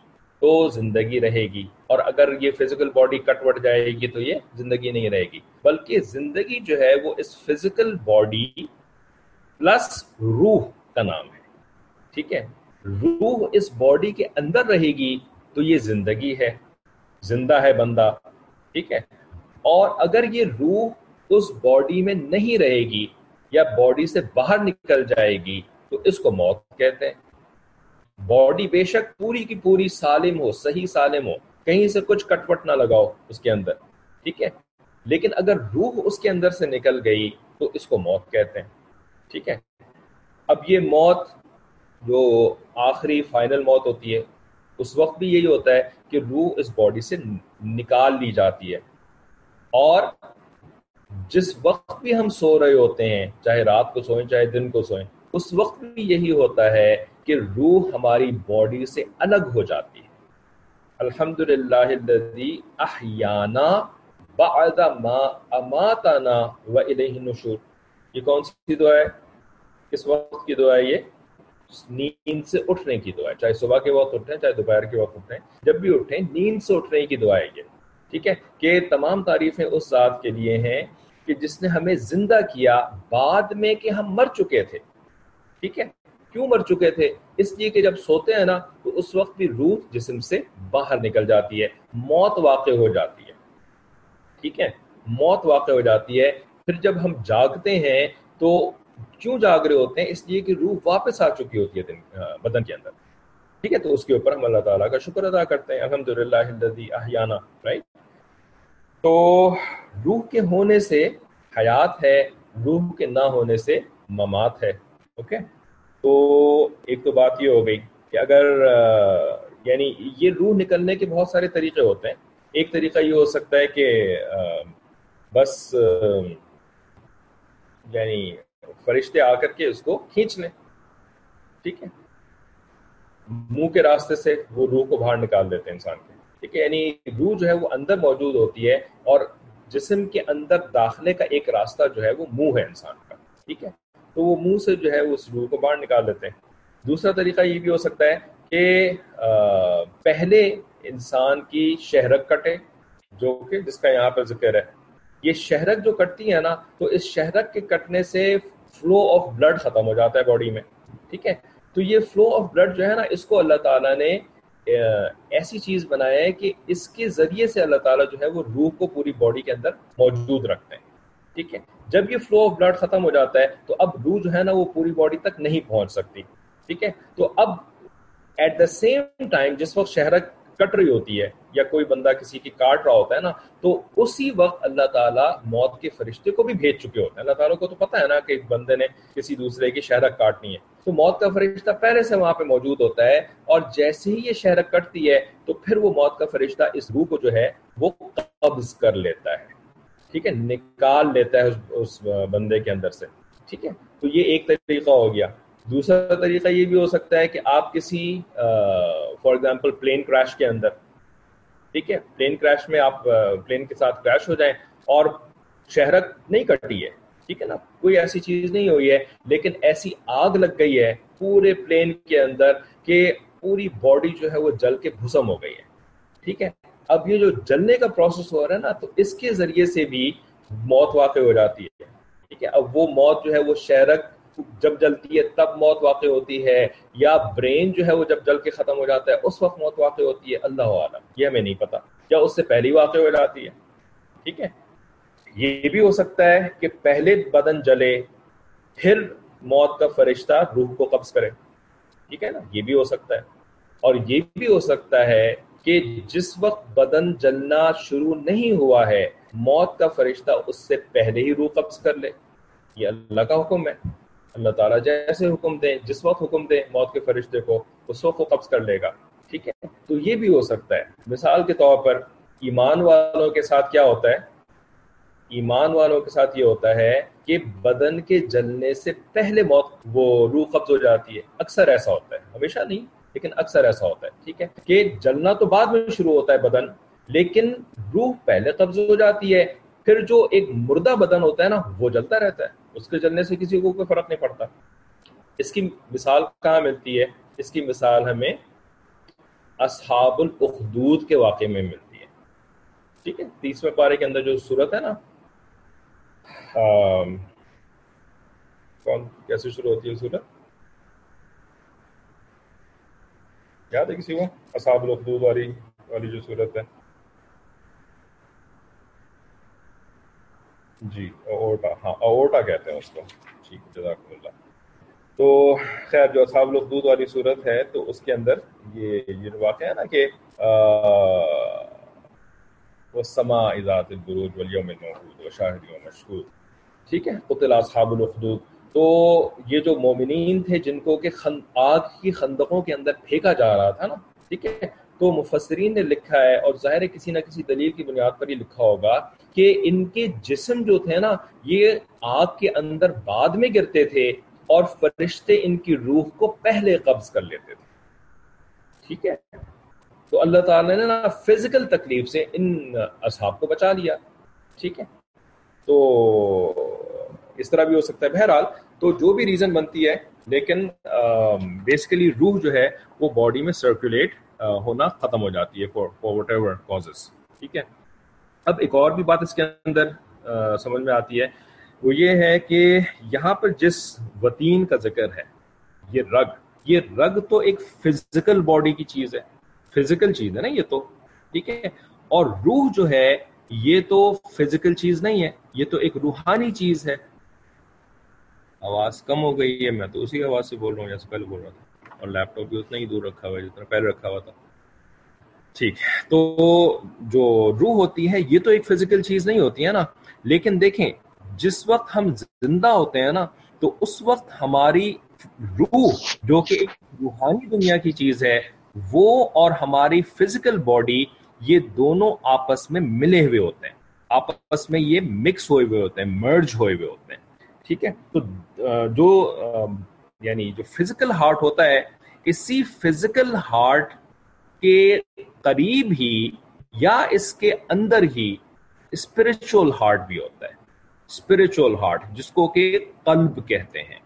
تو زندگی رہے گی، اور اگر یہ فزیکل باڈی کٹ وٹ جائے گی تو یہ زندگی نہیں رہے گی، بلکہ زندگی جو ہے وہ اس فزیکل باڈی پلس روح کا نام ہے. ٹھیک ہے، روح اس باڈی کے اندر رہے گی تو یہ زندگی ہے، زندہ ہے بندہ. ٹھیک ہے، اور اگر یہ روح اس باڈی میں نہیں رہے گی یا باڈی سے باہر نکل جائے گی تو اس کو موت کہتے ہیں. باڈی بے شک پوری کی پوری سالم ہو، صحیح سالم ہو، کہیں سے کچھ کٹ وٹ نہ لگاؤ اس کے اندر. ٹھیک ہے، لیکن اگر روح اس کے اندر سے نکل گئی تو اس کو موت کہتے ہیں. ٹھیک ہے، اب یہ موت جو آخری فائنل موت ہوتی ہے اس وقت بھی یہی ہوتا ہے کہ روح اس باڈی سے نکال لی جاتی ہے. اور جس وقت بھی ہم سو رہے ہوتے ہیں، چاہے رات کو سوئیں چاہے دن کو سوئیں، اس وقت بھی یہی ہوتا ہے کہ روح ہماری باڈی سے الگ ہو جاتی ہے. الحمدللہ الذی احیانا بعد ما اماتنا والیہ النشور. یہ کون سی دعا ہے؟ کس وقت کی دعا ہے یہ؟ نیند سے اٹھنے کی دعا ہے. چاہے صبح کے وقت اٹھیں چاہے دوپہر کے وقت اٹھیں، جب بھی اٹھیں نیند سے اٹھنے کی دعا ہے یہ. ٹھیک ہے، کہ تمام تعریفیں اس ذات کے لیے ہیں کہ جس نے ہمیں زندہ کیا بعد میں کہ ہم مر چکے تھے. ٹھیک ہے، کیوں مر چکے تھے؟ اس لیے کہ جب سوتے ہیں نا تو اس وقت بھی روح جسم سے باہر نکل جاتی ہے، موت واقع ہو جاتی ہے. ٹھیک ہے، موت واقع ہو جاتی ہے. پھر جب ہم جاگتے ہیں تو کیوں جاگ رہے ہوتے ہیں؟ اس لیے کہ روح واپس آ چکی ہوتی ہے دن بدن کے اندر. ٹھیک ہے، تو اس کے اوپر ہم اللہ تعالیٰ کا شکر ادا کرتے ہیں، الحمدللہ الذی احیانا. رائٹ، تو روح کے ہونے سے حیات ہے، روح کے نہ ہونے سے ممات ہے. اوکے، تو ایک تو بات یہ ہو گئی کہ اگر یعنی یہ روح نکلنے کے بہت سارے طریقے ہوتے ہیں. ایک طریقہ یہ ہو سکتا ہے کہ بس یعنی فرشتے آ کر کے اس کو کھینچ لیں. ٹھیک ہے، منہ کے راستے سے وہ روح کو باہر نکال دیتے ہیں انسان کے. ٹھیک ہے، یعنی روح جو ہے وہ اندر موجود ہوتی ہے اور جسم کے اندر داخلے کا ایک راستہ جو ہے وہ منہ ہے انسان کا. ٹھیک ہے، تو وہ منہ سے جو ہے اس روح کو باہر نکال دیتے ہیں. دوسرا طریقہ یہ بھی ہو سکتا ہے کہ پہلے انسان کی شہرک کٹے، جو کہ جس کا یہاں پر ذکر ہے. یہ شہرک جو کٹتی ہے نا تو اس شہرک کے کٹنے سے فلو آف بلڈ ختم ہو جاتا ہے باڈی میں. ٹھیک ہے، تو یہ فلو آف بلڈ جو ہے نا اس کو اللہ تعالیٰ نے ایسی چیز بنایا ہے کہ اس کے ذریعے سے اللہ تعالیٰ جو ہے وہ روح کو پوری باڈی کے اندر موجود رکھتے ہیں. ٹھیک ہے، جب یہ فلو آف بلڈ ختم ہو جاتا ہے تو اب روح جو ہے نا وہ پوری باڈی تک نہیں پہنچ سکتی. ٹھیک ہے، تو اب ایٹ دا سیم ٹائم جس وقت شہرک کٹ رہی ہوتی ہے یا کوئی بندہ کسی کی کاٹ رہا ہوتا ہے نا تو اسی وقت اللہ تعالیٰ موت کے فرشتے کو بھی بھیج چکے ہوتے ہیں. اللہ تعالیٰ کو تو پتہ ہے نا کہ ایک بندے نے کسی دوسرے کی شہرک کاٹنی ہے، تو موت کا فرشتہ پہلے سے وہاں پہ موجود ہوتا ہے، اور جیسے ہی یہ شہرک کٹتی ہے تو پھر وہ موت کا فرشتہ اس روح کو جو ہے وہ قبض کر لیتا ہے. ٹھیک ہے، نکال لیتا ہے اس بندے کے اندر سے. ٹھیک ہے، تو یہ ایک طریقہ ہو گیا. دوسرا طریقہ یہ بھی ہو سکتا ہے کہ آپ کسی فار ایگزامپل پلین کریش کے اندر، ٹھیک ہے، پلین کریش میں آپ پلین کے ساتھ کریش ہو جائیں اور شہرک نہیں کٹی ہے. ٹھیک ہے نا، کوئی ایسی چیز نہیں ہوئی ہے، لیکن ایسی آگ لگ گئی ہے پورے پلین کے اندر کہ پوری باڈی جو ہے وہ جل کے بھسم ہو گئی ہے. ٹھیک ہے، اب یہ جو جلنے کا پروسیس ہو رہا ہے نا تو اس کے ذریعے سے بھی موت واقع ہو جاتی ہے. ٹھیک ہے، اب وہ موت جو ہے وہ شہرک جب جلتی ہے تب موت واقع ہوتی ہے یا برین جو ہے وہ جب جل کے ختم ہو جاتا ہے اس وقت موت واقع ہوتی ہے، اللہ عالم، یہ ہمیں نہیں پتا، یا اس سے پہلی واقع ہو جاتی ہے. ٹھیک ہے، یہ بھی ہو سکتا ہے کہ پہلے بدن جلے پھر موت کا فرشتہ روح کو قبض کرے. ٹھیک ہے نا، یہ بھی ہو سکتا ہے. اور یہ بھی ہو سکتا ہے کہ جس وقت بدن جلنا شروع نہیں ہوا ہے موت کا فرشتہ اس سے پہلے ہی روح قبض کر لے. یہ اللہ کا حکم ہے، اللہ تعالیٰ جیسے حکم دیں، جس وقت حکم دیں موت کے فرشتے کو، اس وقت وہ قبض کر لے گا. ٹھیک ہے، تو یہ بھی ہو سکتا ہے. مثال کے طور پر ایمان والوں کے ساتھ کیا ہوتا ہے؟ ایمان والوں کے ساتھ یہ ہوتا ہے کہ بدن کے جلنے سے پہلے موت وہ روح قبض ہو جاتی ہے. اکثر ایسا ہوتا ہے، ہمیشہ نہیں لیکن اکثر ایسا ہوتا ہے. ٹھیک ہے، کہ جلنا تو بعد میں شروع ہوتا ہے بدن، لیکن روح پہلے قبض ہو جاتی ہے. پھر جو ایک مردہ بدن ہوتا ہے نا وہ جلتا رہتا ہے، اس کے جلنے سے کسی کو کوئی فرق نہیں پڑتا. اس کی مثال کہاں ملتی ہے؟ اس کی مثال ہمیں اصحاب الاخدود کے واقعے میں ملتی ہے. ٹھیک ہے, تیسویں پارے کے اندر جو صورت ہے نا, کون کیسے شروع ہوتی ہے صورت, یاد ہے کسی کو اصحاب الاخدود والی والی جو صورت ہے؟ جی اورٹا, ہاں اورٹا کہتے ہیں اس کو. ٹھیک ہے, جزاکم اللہ. تو خیر جو اصحاب الاخدود والی صورت ہے تو اس کے اندر یہ یہ واقعہ ہے نا کہ والسماء ذات البروج والیوم الموعود وشاہد و مشہود. ٹھیک ہے, قتل اصحاب الاخدود. تو یہ جو مومنین تھے جن کو کہ خند آگ کی خندقوں کے اندر پھینکا جا رہا تھا نا, ٹھیک ہے, تو مفسرین نے لکھا ہے, اور ظاہر ہے کسی نہ کسی دلیل کی بنیاد پر یہ لکھا ہوگا کہ ان کے جسم جو تھے نا یہ آگ کے اندر بعد میں گرتے تھے اور فرشتے ان کی روح کو پہلے قبض کر لیتے تھے. ٹھیک ہے, تو اللہ تعالیٰ نے نا فزیکل تکلیف سے ان اصحاب کو بچا لیا. ٹھیک ہے, تو اس طرح بھی ہو سکتا ہے. بہرحال تو جو بھی ریزن بنتی ہے, لیکن بیسیکلی روح جو ہے وہ باڈی میں سرکولیٹ ہونا ختم ہو جاتی ہے for for whatever causes. ٹھیک ہے, اب ایک اور بھی بات اس کے اندر آ, سمجھ میں آتی ہے, وہ یہ ہے کہ یہاں پر جس وتین کا ذکر ہے, یہ رگ, یہ رگ تو ایک فزیکل باڈی کی چیز ہے, فزیکل چیز ہے نا یہ تو. ٹھیک ہے, اور روح جو ہے یہ تو فزیکل چیز نہیں ہے, یہ تو ایک روحانی چیز ہے. آواز کم ہو گئی ہے, میں تو اسی آواز سے بول رہا ہوں جیسے پہلے بول رہا تھا, اور لیپ ٹاپ بھی اتنا ہی دور رکھا ہوا ہے جتنا پہلے رکھا ہوا تھا. ٹھیک, تو جو روح ہوتی ہے یہ تو ایک فزیکل چیز نہیں ہوتی ہے نا, لیکن دیکھیں جس وقت ہم زندہ ہوتے ہیں نا تو اس وقت ہماری روح جو کہ ایک روحانی دنیا کی چیز ہے, وہ اور ہماری فزیکل باڈی یہ دونوں آپس میں ملے ہوئے ہوتے ہیں, آپس میں یہ مکس ہوئے ہوئے ہوتے ہیں, مرج ہوئے ہوئے ہوتے ہیں. ٹھیک ہے, تو جو یعنی جو فزیکل ہارٹ ہوتا ہے, اسی فزیکل ہارٹ کے قریب ہی یا اس کے اندر ہی اسپرچول ہارٹ بھی ہوتا ہے. اسپرچول ہارٹ جس کو کہ قلب کہتے ہیں.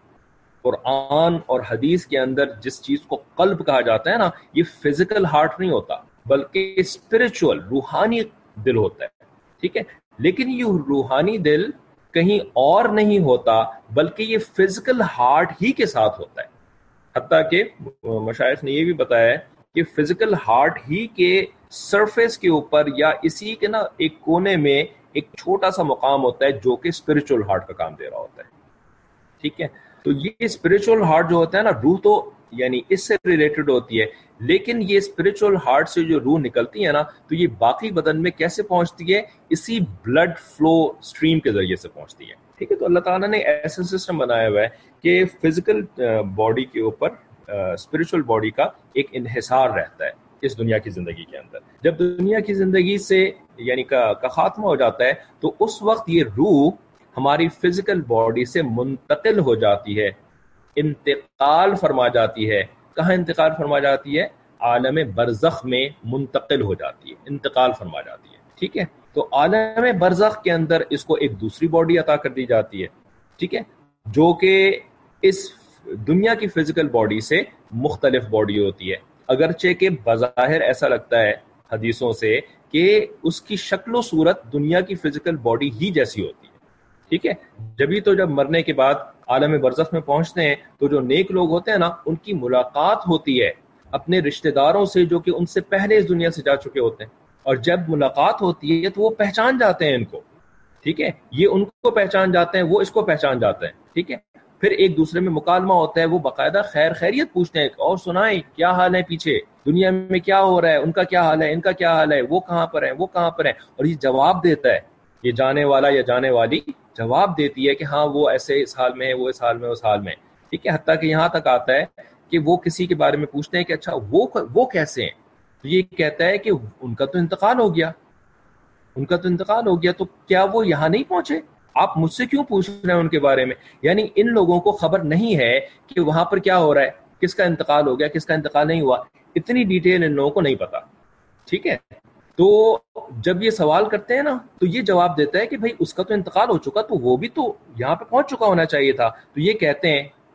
قرآن اور حدیث کے اندر جس چیز کو قلب کہا جاتا ہے نا, یہ فزیکل ہارٹ نہیں ہوتا بلکہ اسپرچول روحانی دل ہوتا ہے. ٹھیک ہے, لیکن یہ روحانی دل کہیں اور نہیں ہوتا بلکہ یہ فزیکل ہارٹ ہی کے ساتھ ہوتا ہے. حتیٰ کہ مشائخ نے یہ بھی بتایا ہے کہ فزیکل ہارٹ ہی کے سرفیس کے اوپر یا اسی کے نا ایک کونے میں ایک چھوٹا سا مقام ہوتا ہے جو کہ اسپرچول ہارٹ کا کام دے رہا ہوتا ہے. ٹھیک ہے, تو یہ اسپرچول ہارٹ جو ہوتا ہے نا, روح تو یعنی اس سے ریلیٹڈ ہوتی ہے, لیکن یہ اسپرچول ہارٹ سے جو روح نکلتی ہے نا تو یہ باقی بدن میں کیسے پہنچتی ہے, اسی بلڈ فلو سٹریم کے ذریعے سے پہنچتی ہے. ٹھیک ہے, تو اللہ تعالیٰ نے ایسا سسٹم بنایا ہوا ہے کہ فزیکل باڈی کے اوپر اسپرچول باڈی کا ایک انحصار رہتا ہے اس دنیا کی زندگی کے اندر. جب دنیا کی زندگی سے یعنی کا, کا خاتمہ ہو جاتا ہے تو اس وقت یہ روح ہماری فزیکل باڈی سے منتقل ہو جاتی ہے, انتقال فرما جاتی ہے. کہاں انتقال فرما جاتی ہے؟ عالم برزخ میں منتقل ہو جاتی ہے, انتقال فرما جاتی ہے. ٹھیک ہے, تو عالم برزخ کے اندر اس کو ایک دوسری باڈی عطا کر دی جاتی ہے. ٹھیک ہے, جو کہ اس دنیا کی فزیکل باڈی سے مختلف باڈی ہوتی ہے, اگرچہ کہ بظاہر ایسا لگتا ہے حدیثوں سے کہ اس کی شکل و صورت دنیا کی فزیکل باڈی ہی جیسی ہوتی ہے. ٹھیک ہے, جبھی تو جب مرنے کے بعد عالم برزخ میں پہنچتے ہیں تو جو نیک لوگ ہوتے ہیں نا ان کی ملاقات ہوتی ہے اپنے رشتہ داروں سے جو کہ ان سے پہلے اس دنیا سے جا چکے ہوتے ہیں, اور جب ملاقات ہوتی ہے تو وہ پہچان جاتے ہیں ان کو. ٹھیک ہے, یہ ان کو پہچان جاتے ہیں, وہ اس کو پہچان جاتے ہیں. ٹھیک ہے, پھر ایک دوسرے میں مکالمہ ہوتا ہے, وہ باقاعدہ خیر خیریت پوچھتے ہیں, اور سنائیں کیا حال ہے, پیچھے دنیا میں کیا ہو رہا ہے, ان کا کیا حال ہے, ان کا کیا حال ہے, وہ کہاں پر ہیں, وہ کہاں پر ہیں. اور یہ جواب دیتا ہے, یہ جانے والا یا جانے والی جواب دیتی ہے کہ ہاں وہ ایسے اس حال میں ہے, وہ اس حال میں, اس حال میں. ٹھیک ہے, حتیٰ کہ یہاں تک آتا ہے کہ وہ کسی کے بارے میں پوچھتے ہیں کہ اچھا وہ وہ کیسے ہیں, تو یہ کہتا ہے کہ ان کا تو انتقال ہو گیا, ان کا تو انتقال ہو گیا, تو کیا وہ یہاں نہیں پہنچے, آپ مجھ سے کیوں پوچھ رہے ہیں ان کے بارے میں. یعنی ان لوگوں کو خبر نہیں ہے کہ وہاں پر کیا ہو رہا ہے, کس کا انتقال ہو گیا, کس کا انتقال نہیں ہوا, اتنی ڈیٹیل ان لوگوں کو نہیں پتا. ٹھیک ہے, تو جب یہ سوال کرتے ہیں نا تو یہ جواب دیتا ہے کہ بھائی اس کا تو انتقال ہو چکا, تو وہ بھی تو یہاں پہ پہنچ چکا ہونا چاہیے تھا. تو یہ کہتے ہیں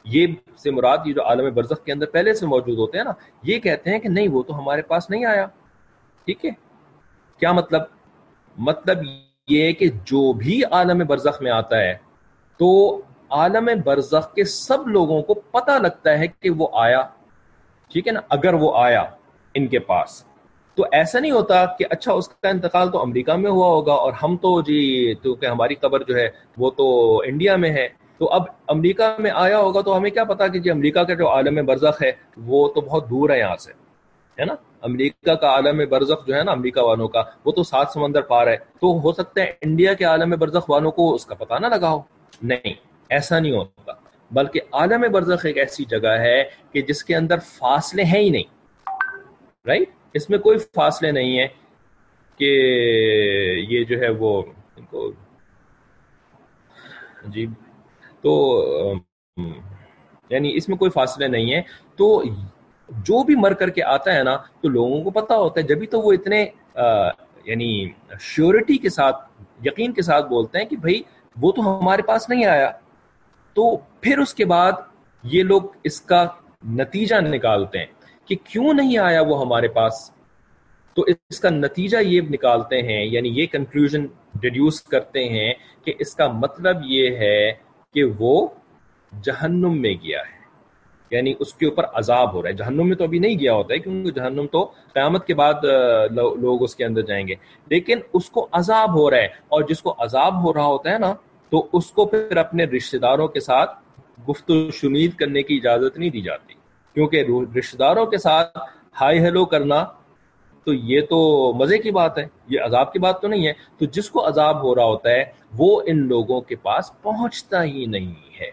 یہ سے مراد یہ جو عالم برزخ کے اندر پہلے سے موجود ہوتے ہیں نا، یہ کہتے ہیں کہ نہیں وہ تو ہمارے پاس نہیں آیا. ٹھیک ہے، کیا مطلب؟ مطلب یہ کہ جو بھی عالم برزخ میں آتا ہے تو عالم برزخ کے سب لوگوں کو پتہ لگتا ہے کہ وہ آیا. ٹھیک ہے نا، اگر وہ آیا ان کے پاس تو ایسا نہیں ہوتا کہ اچھا اس کا انتقال تو امریکہ میں ہوا ہوگا اور ہم تو جی تو کہ ہماری قبر جو ہے وہ تو انڈیا میں ہے، تو اب امریکہ میں آیا ہوگا تو ہمیں کیا پتا کہ جی امریکہ کا جو عالم برزخ ہے وہ تو بہت دور ہے یہاں سے، ہے نا. امریکہ کا عالم برزخ جو ہے نا امریکہ والوں کا وہ تو سات سمندر پار ہے، تو ہو سکتا ہے انڈیا کے عالم برزخ والوں کو اس کا پتہ نہ لگا ہو. نہیں، ایسا نہیں ہوتا، بلکہ عالم برزخ ایک ایسی جگہ ہے کہ جس کے اندر فاصلے ہیں ہی نہیں. رائٹ، اس میں کوئی فاصلے نہیں ہے کہ یہ جو ہے وہ ان کو جی تو یعنی اس میں کوئی فاصلے نہیں ہے. تو جو بھی مر کر کے آتا ہے نا تو لوگوں کو پتا ہوتا ہے، جبھی تو وہ اتنے آ, یعنی شیورٹی کے ساتھ، یقین کے ساتھ بولتے ہیں کہ بھئی وہ تو ہمارے پاس نہیں آیا. تو پھر اس کے بعد یہ لوگ اس کا نتیجہ نکالتے ہیں کہ کیوں نہیں آیا وہ ہمارے پاس. تو اس کا نتیجہ یہ نکالتے ہیں، یعنی یہ کنکلوژن ڈیڈیوس کرتے ہیں کہ اس کا مطلب یہ ہے کہ وہ جہنم میں گیا ہے، یعنی اس کے اوپر عذاب ہو رہا ہے. جہنم میں تو ابھی نہیں گیا ہوتا ہے کیونکہ جہنم تو قیامت کے بعد لوگ اس کے اندر جائیں گے، لیکن اس کو عذاب ہو رہا ہے. اور جس کو عذاب ہو رہا ہوتا ہے نا تو اس کو پھر اپنے رشتہ داروں کے ساتھ گفت و شنید کرنے کی اجازت نہیں دی جاتی، کیونکہ رشتہ داروں کے ساتھ ہائی ہیلو کرنا تو یہ تو مزے کی بات ہے، یہ عذاب کی بات تو نہیں ہے. تو جس کو عذاب ہو رہا ہوتا ہے وہ ان لوگوں کے پاس پہنچتا ہی نہیں ہے،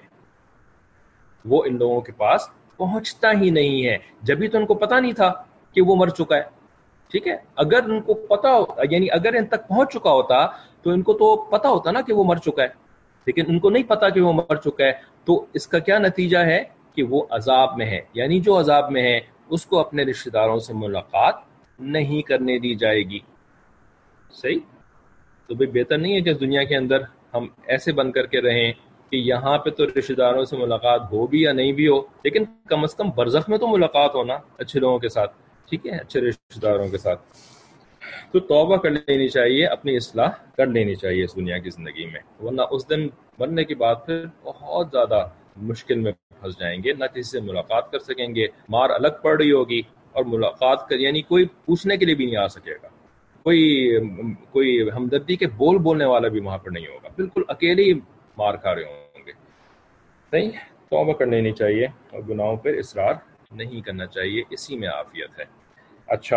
وہ ان لوگوں کے پاس پہنچتا ہی نہیں ہے. جبھی تو ان کو پتا نہیں تھا کہ وہ مر چکا ہے. ٹھیک ہے، اگر ان کو پتا یعنی اگر ان تک پہنچ چکا ہوتا تو ان کو تو پتا ہوتا نا کہ وہ مر چکا ہے، لیکن ان کو نہیں پتا کہ وہ مر چکا ہے. تو اس کا کیا نتیجہ ہے کہ وہ عذاب میں ہے، یعنی جو عذاب میں ہے اس کو اپنے رشتہ داروں سے ملاقات نہیں کرنے دی جائے گی. صحیح؟ تو بھئی بہتر نہیں ہے کہ دنیا کے اندر ہم ایسے بن کر کے رہیں کہ یہاں پہ تو رشتہ داروں سے ملاقات ہو بھی یا نہیں بھی ہو، لیکن کم از کم برزخ میں تو ملاقات ہونا اچھے لوگوں کے ساتھ. ٹھیک ہے، اچھے رشتہ داروں کے ساتھ. تو توبہ کر لینی چاہیے، اپنی اصلاح کر لینی چاہیے اس دنیا کی زندگی میں، ورنہ اس دن مرنے کے بعد پھر بہت زیادہ مشکل میں پھنس جائیں گے، نہ کسی سے ملاقات کر سکیں گے، مار الگ پڑ رہی ہوگی اور ملاقات کر یعنی کوئی پوچھنے کے لیے بھی نہیں آ سکے گا، کوئی کوئی ہمدردی کے بول بولنے والا بھی وہاں پر نہیں ہوگا، بالکل اکیلے ہی مار کھا رہے ہوں گے. نہیں، توبہ کر لینی چاہیے اور گناہوں پر اصرار نہیں کرنا چاہیے، اسی میں عافیت ہے. اچھا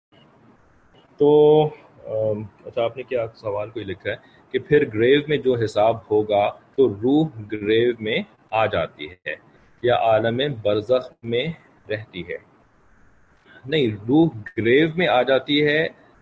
تو اچھا آپ نے کیا سوال کوئی لکھا ہے کہ پھر گریو میں جو حساب ہوگا تو روح گریو میں آ جاتی ہے یا عالم برزخ میں رہتی ہے؟ نہیں، روح گریو میں آ جاتی ہے،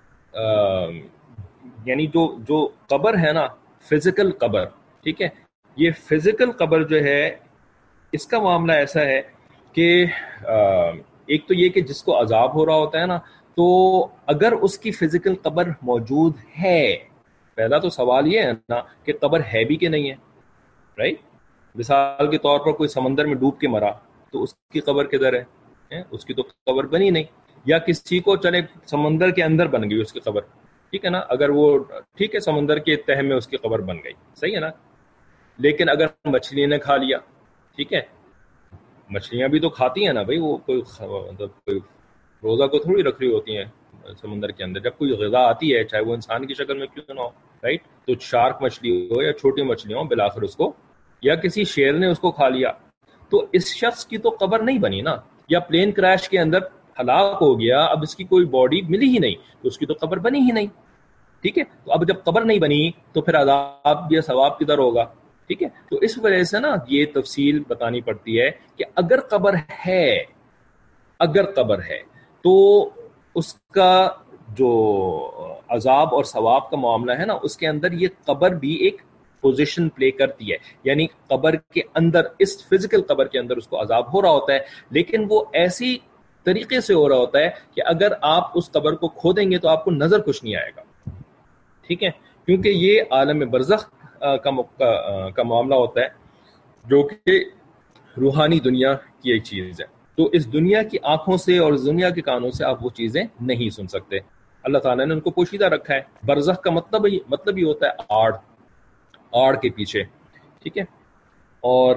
یعنی جو جو قبر ہے نا، فزیکل قبر. ٹھیک ہے، یہ فزیکل قبر جو ہے اس کا معاملہ ایسا ہے کہ ایک تو یہ کہ جس کو عذاب ہو رہا ہوتا ہے نا، تو اگر اس کی فزیکل قبر موجود ہے، پہلا تو سوال یہ ہے نا کہ قبر ہے بھی کہ نہیں ہے. رائٹ، مثال کے طور پر کوئی سمندر میں ڈوب کے مرا تو اس کی قبر کدھر ہے؟ اس کی تو قبر بنی نہیں. یا کسی کو چلے سمندر کے اندر بن گئی اس کی قبر، ٹھیک ہے نا، اگر وہ ٹھیک ہے سمندر کے تہہ میں اس کی قبر بن گئی، صحیح ہے نا. لیکن اگر مچھلی نے کھا لیا، ٹھیک ہے، مچھلیاں بھی تو کھاتی ہیں نا بھائی، وہ کوئی مطلب کوئی روزہ کو تھوڑی رکھ رہی ہوتی ہیں سمندر کے اندر. جب کوئی غذا آتی ہے چاہے وہ انسان کی شکل میں کیوں نہ ہو، رائٹ، تو شارک مچھلی ہو یا چھوٹی مچھلی ہو، بلاخر اس کو یا کسی شیر نے اس کو کھا لیا تو اس شخص کی تو قبر نہیں بنی نا. یا پلین کریش کے اندر ہلاک ہو گیا، اب اس کی کوئی باڈی ملی ہی نہیں تو اس کی تو قبر بنی ہی نہیں. ٹھیک ہے، تو اب جب قبر نہیں بنی تو پھر عذاب یا ثواب کدھر ہوگا؟ ٹھیک ہے، تو اس وجہ سے نا یہ تفصیل بتانی پڑتی ہے کہ اگر قبر ہے اگر قبر ہے تو اس کا جو عذاب اور ثواب کا معاملہ ہے نا، اس کے اندر یہ قبر بھی ایک پوزیشن پلے کرتی ہے. یعنی قبر کے اندر، اس فزیکل قبر کے اندر اس کو عذاب ہو رہا ہوتا ہے، لیکن وہ ایسی طریقے سے ہو رہا ہوتا ہے کہ اگر آپ اس قبر کو کھودیں گے تو آپ کو نظر کچھ نہیں آئے گا. ٹھیک ہے، کیونکہ یہ عالم برزخ کا کا معاملہ ہوتا ہے جو کہ روحانی دنیا کی ایک چیز ہے. تو اس دنیا کی آنکھوں سے اور اس دنیا کے کانوں سے آپ وہ چیزیں نہیں سن سکتے. اللہ تعالیٰ نے ان کو پوشیدہ رکھا ہے. برزخ کا مطلب ہی مطلب ہی ہوتا ہے آڑ, آڑ کے پیچھے. ٹھیک ہے. اور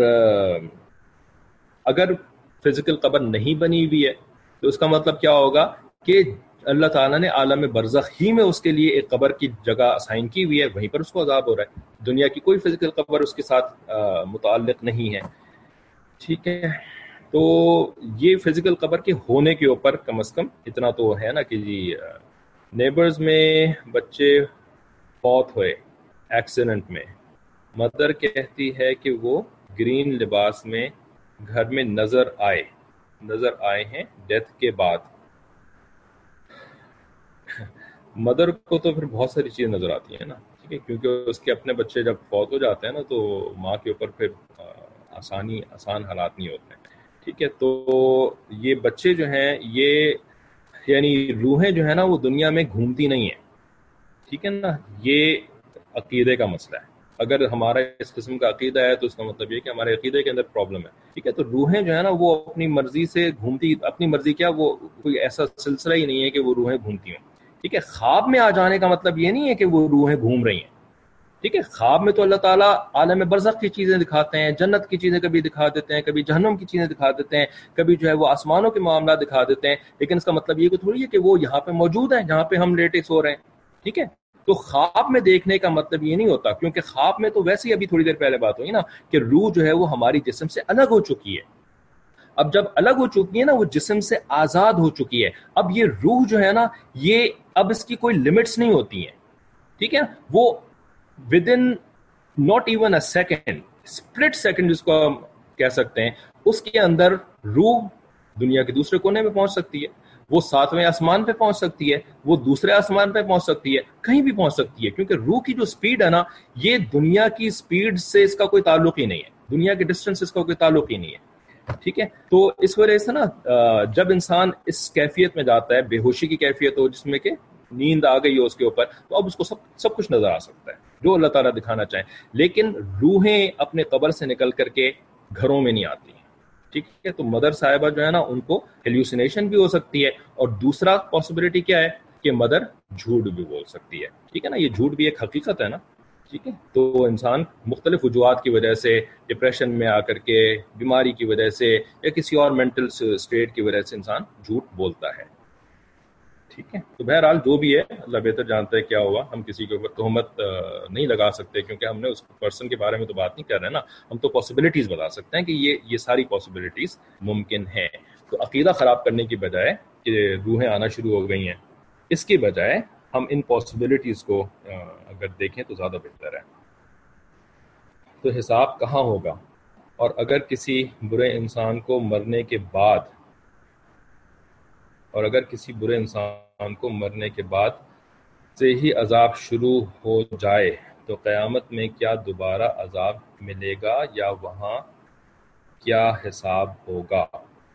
اگر فزیکل قبر نہیں بنی ہوئی ہے تو اس کا مطلب کیا ہوگا کہ اللہ تعالیٰ نے عالم برزخ ہی میں اس کے لیے ایک قبر کی جگہ اسائن کی ہوئی ہے, وہیں پر اس کو عذاب ہو رہا ہے. دنیا کی کوئی فزیکل قبر اس کے ساتھ متعلق نہیں ہے. ٹھیک ہے. تو یہ فزیکل قبر کے ہونے کے اوپر کم از کم اتنا تو ہے نا کہ جی نیبرز میں بچے فوت ہوئے ایکسیڈنٹ میں, مدر کہتی ہے کہ وہ گرین لباس میں گھر میں نظر آئے نظر آئے ہیں ڈیتھ کے بعد. مدر کو تو پھر بہت ساری چیزیں نظر آتی ہیں نا. ٹھیک ہے. کیونکہ اس کے اپنے بچے جب فوت ہو جاتے ہیں نا تو ماں کے اوپر پھر آسانی آسان حالات نہیں ہوتے ہیں. ٹھیک ہے. تو یہ بچے جو ہیں یہ یعنی روحیں جو ہے نا وہ دنیا میں گھومتی نہیں ہیں. ٹھیک ہے نا. یہ عقیدے کا مسئلہ ہے. اگر ہمارا اس قسم کا عقیدہ ہے تو اس کا مطلب یہ کہ ہمارے عقیدے کے اندر پرابلم ہے. ٹھیک ہے. تو روحیں جو ہے نا وہ اپنی مرضی سے گھومتی, اپنی مرضی کیا وہ کوئی ایسا سلسلہ ہی نہیں ہے کہ وہ روحیں گھومتی ہوں. ٹھیک ہے. خواب میں آ جانے کا مطلب یہ نہیں ہے کہ وہ روحیں گھوم رہی ہیں. ٹھیک ہے. خواب میں تو اللہ تعالیٰ عالم برزخ کی چیزیں دکھاتے ہیں, جنت کی چیزیں کبھی دکھا دیتے ہیں, کبھی جہنم کی چیزیں دکھا دیتے ہیں, کبھی جو ہے وہ آسمانوں کے معاملات دکھا دیتے ہیں. لیکن اس کا مطلب یہ تھوڑی ہے کہ وہ یہاں پہ موجود ہیں جہاں پہ ہم لیٹے سو رہے ہیں. ٹھیک ہے. تو خواب میں دیکھنے کا مطلب یہ نہیں ہوتا, کیونکہ خواب میں تو ویسے ہی ابھی تھوڑی دیر پہلے بات ہوئی نا کہ روح جو ہے وہ ہماری جسم سے الگ ہو چکی ہے. اب جب الگ ہو چکی ہے نا, وہ جسم سے آزاد ہو چکی ہے. اب یہ روح جو ہے نا یہ اب اس کی کوئی لمٹس نہیں ہوتی ہیں. ٹھیک ہے. وہ within not even a second, split second جس کو ہم کہہ سکتے ہیں, اس کے اندر روح دنیا کے دوسرے کونے میں پہنچ سکتی ہے, وہ ساتویں آسمان پہ پہنچ سکتی ہے, وہ دوسرے آسمان پہ پہنچ سکتی ہے, کہیں بھی پہنچ سکتی ہے. کیونکہ روح کی جو سپیڈ ہے نا یہ دنیا کی سپیڈ سے اس کا کوئی تعلق ہی نہیں ہے, دنیا کے ڈسٹینس سے اس کا کوئی تعلق ہی نہیں ہے. ٹھیک ہے. تو اس وجہ سے نا جب انسان اس کیفیت میں جاتا ہے, بے ہوشی کی کیفیت ہو جس میں کہ نیند آ گئی ہو اس کے اوپر, تو اب اس کو سب سب کچھ نظر آ سکتا ہے جو اللہ تعالیٰ دکھانا چاہیں. لیکن روحیں اپنے قبر سے نکل کر کے گھروں میں نہیں آتی ہیں. ٹھیک ہے. تو مدر صاحبہ جو ہے نا ان کو ہیلوسینیشن بھی ہو سکتی ہے, اور دوسرا پاسبلٹی کیا ہے کہ مدر جھوٹ بھی بول سکتی ہے. ٹھیک ہے نا. یہ جھوٹ بھی ایک حقیقت ہے نا. ٹھیک ہے. تو انسان مختلف وجوہات کی وجہ سے, ڈپریشن میں آ کر کے, بیماری کی وجہ سے, یا کسی اور مینٹل اسٹیٹ کی وجہ سے انسان جھوٹ بولتا ہے. ٹھیک ہے. تو بہرحال جو بھی ہے اللہ بہتر جانتا ہے کیا ہوا. ہم کسی کے اوپر تہمت نہیں لگا سکتے کیونکہ ہم نے اس پرسن کے بارے میں تو بات نہیں کر رہے نا, ہم تو پاسبلٹیز بتا سکتے ہیں کہ یہ یہ ساری پاسبلٹیز ممکن ہیں. تو عقیدہ خراب کرنے کی بجائے کہ روحیں آنا شروع ہو گئی ہیں, اس کی بجائے ہم ان پاسبلٹیز کو اگر دیکھیں تو زیادہ بہتر ہے. تو حساب کہاں ہوگا, اور اگر کسی برے انسان کو مرنے کے بعد اور اگر کسی برے انسان کو مرنے کے بعد سے ہی عذاب شروع ہو جائے تو قیامت میں کیا دوبارہ عذاب ملے گا یا وہاں کیا حساب ہوگا؟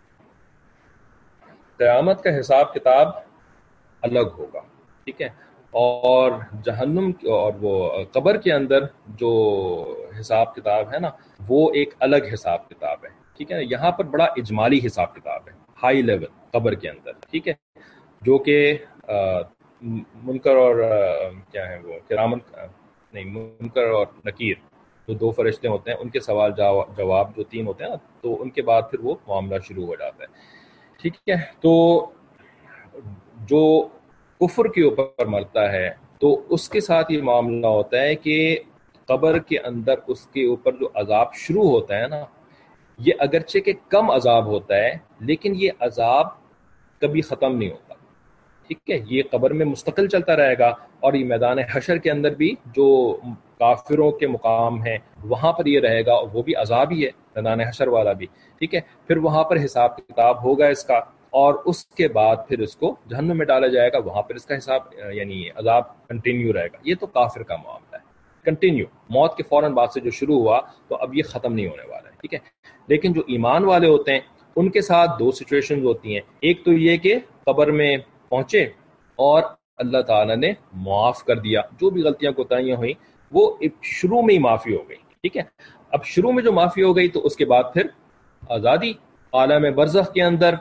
قیامت کا حساب کتاب الگ ہوگا. ٹھیک ہے. اور جہنم اور وہ قبر کے اندر جو حساب کتاب ہے نا وہ ایک الگ حساب کتاب ہے. ٹھیک ہے. یہاں پر بڑا اجمالی حساب کتاب ہے, ہائی لیول قبر کے اندر. ٹھیک ہے. جو کہ منکر اور کیا ہے وہ کرامن نہیں منکر اور نکیر جو دو فرشتے ہوتے ہیں ان کے سوال جواب جو تین ہوتے ہیں نا, تو ان کے بعد پھر وہ معاملہ شروع ہو جاتا ہے. ٹھیک ہے. تو جو کفر کے اوپر مرتا ہے تو اس کے ساتھ یہ معاملہ ہوتا ہے کہ قبر کے اندر اس کے اوپر جو عذاب شروع ہوتا ہے نا یہ اگرچہ کہ کم عذاب ہوتا ہے لیکن یہ عذاب کبھی ختم نہیں ہوتا. ٹھیک ہے. یہ قبر میں مستقل چلتا رہے گا, اور یہ میدان حشر کے اندر بھی جو کافروں کے مقام ہیں وہاں پر یہ رہے گا, اور وہ بھی عذاب ہی ہے میدان حشر والا بھی. ٹھیک ہے. پھر وہاں پر حساب کتاب ہوگا اس کا, اور اس کے بعد پھر اس کو جہنم میں ڈالا جائے گا, وہاں پر اس کا حساب یعنی عذاب کنٹینیو رہے گا. یہ تو کافر کا معاملہ ہے, کنٹینیو. موت کے فوراً بعد سے جو شروع ہوا تو اب یہ ختم نہیں ہونے والا ہے. ٹھیک ہے. لیکن جو ایمان والے ہوتے ہیں ان کے ساتھ دو سچویشنز ہوتی ہیں. ایک تو یہ کہ قبر میں پہنچے اور اللہ تعالیٰ نے معاف کر دیا, جو بھی غلطیاں کوتاہیاں ہوئیں وہ شروع میں ہی معافی ہو گئی. ٹھیک ہے. اب شروع میں جو معافی ہو گئی تو اس کے بعد پھر آزادی، عالم برزخ کے اندر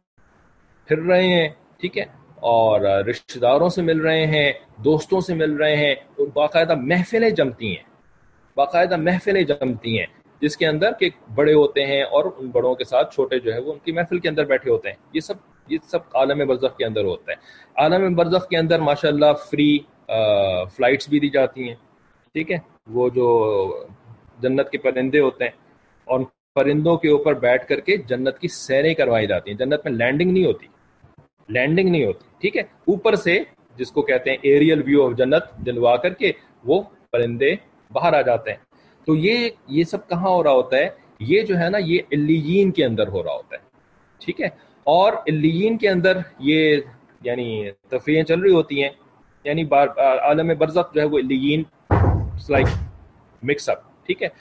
پھر رہے ہیں، ٹھیک ہے، اور رشتہ داروں سے مل رہے ہیں، دوستوں سے مل رہے ہیں، باقاعدہ محفلیں جمتی ہیں، باقاعدہ محفلیں جمتی ہیں جس کے اندر کہ بڑے ہوتے ہیں اور ان بڑوں کے ساتھ چھوٹے جو ہے وہ ان کی محفل کے اندر بیٹھے ہوتے ہیں. یہ سب یہ سب عالم برزخ کے اندر ہوتا ہے. عالم برزخ کے اندر ماشاءاللہ فری فلائٹس بھی دی جاتی ہیں، ٹھیک ہے، وہ جو جنت کے پرندے ہوتے ہیں اور پرندوں کے اوپر بیٹھ کر کے جنت کی سیریں کروائی جاتی ہیں. جنت میں لینڈنگ نہیں ہوتی، لینڈنگ نہیں ہوتی، ٹھیک ہے، اوپر سے جس کو کہتے ہیں ایریل ویو آف جنت دلوا کر کے وہ پرندے باہر آ جاتے ہیں. تو یہ یہ سب کہاں ہو رہا ہوتا ہے؟ یہ جو ہے نا یہ علیین کے اندر ہو رہا ہوتا ہے، ٹھیک ہے. اور علیین کے اندر یہ یعنی تفریحیں چل رہی ہوتی ہیں، یعنی عالم برزخ جو ہے وہ علیین لائک مکس اپ، ٹھیک ہے.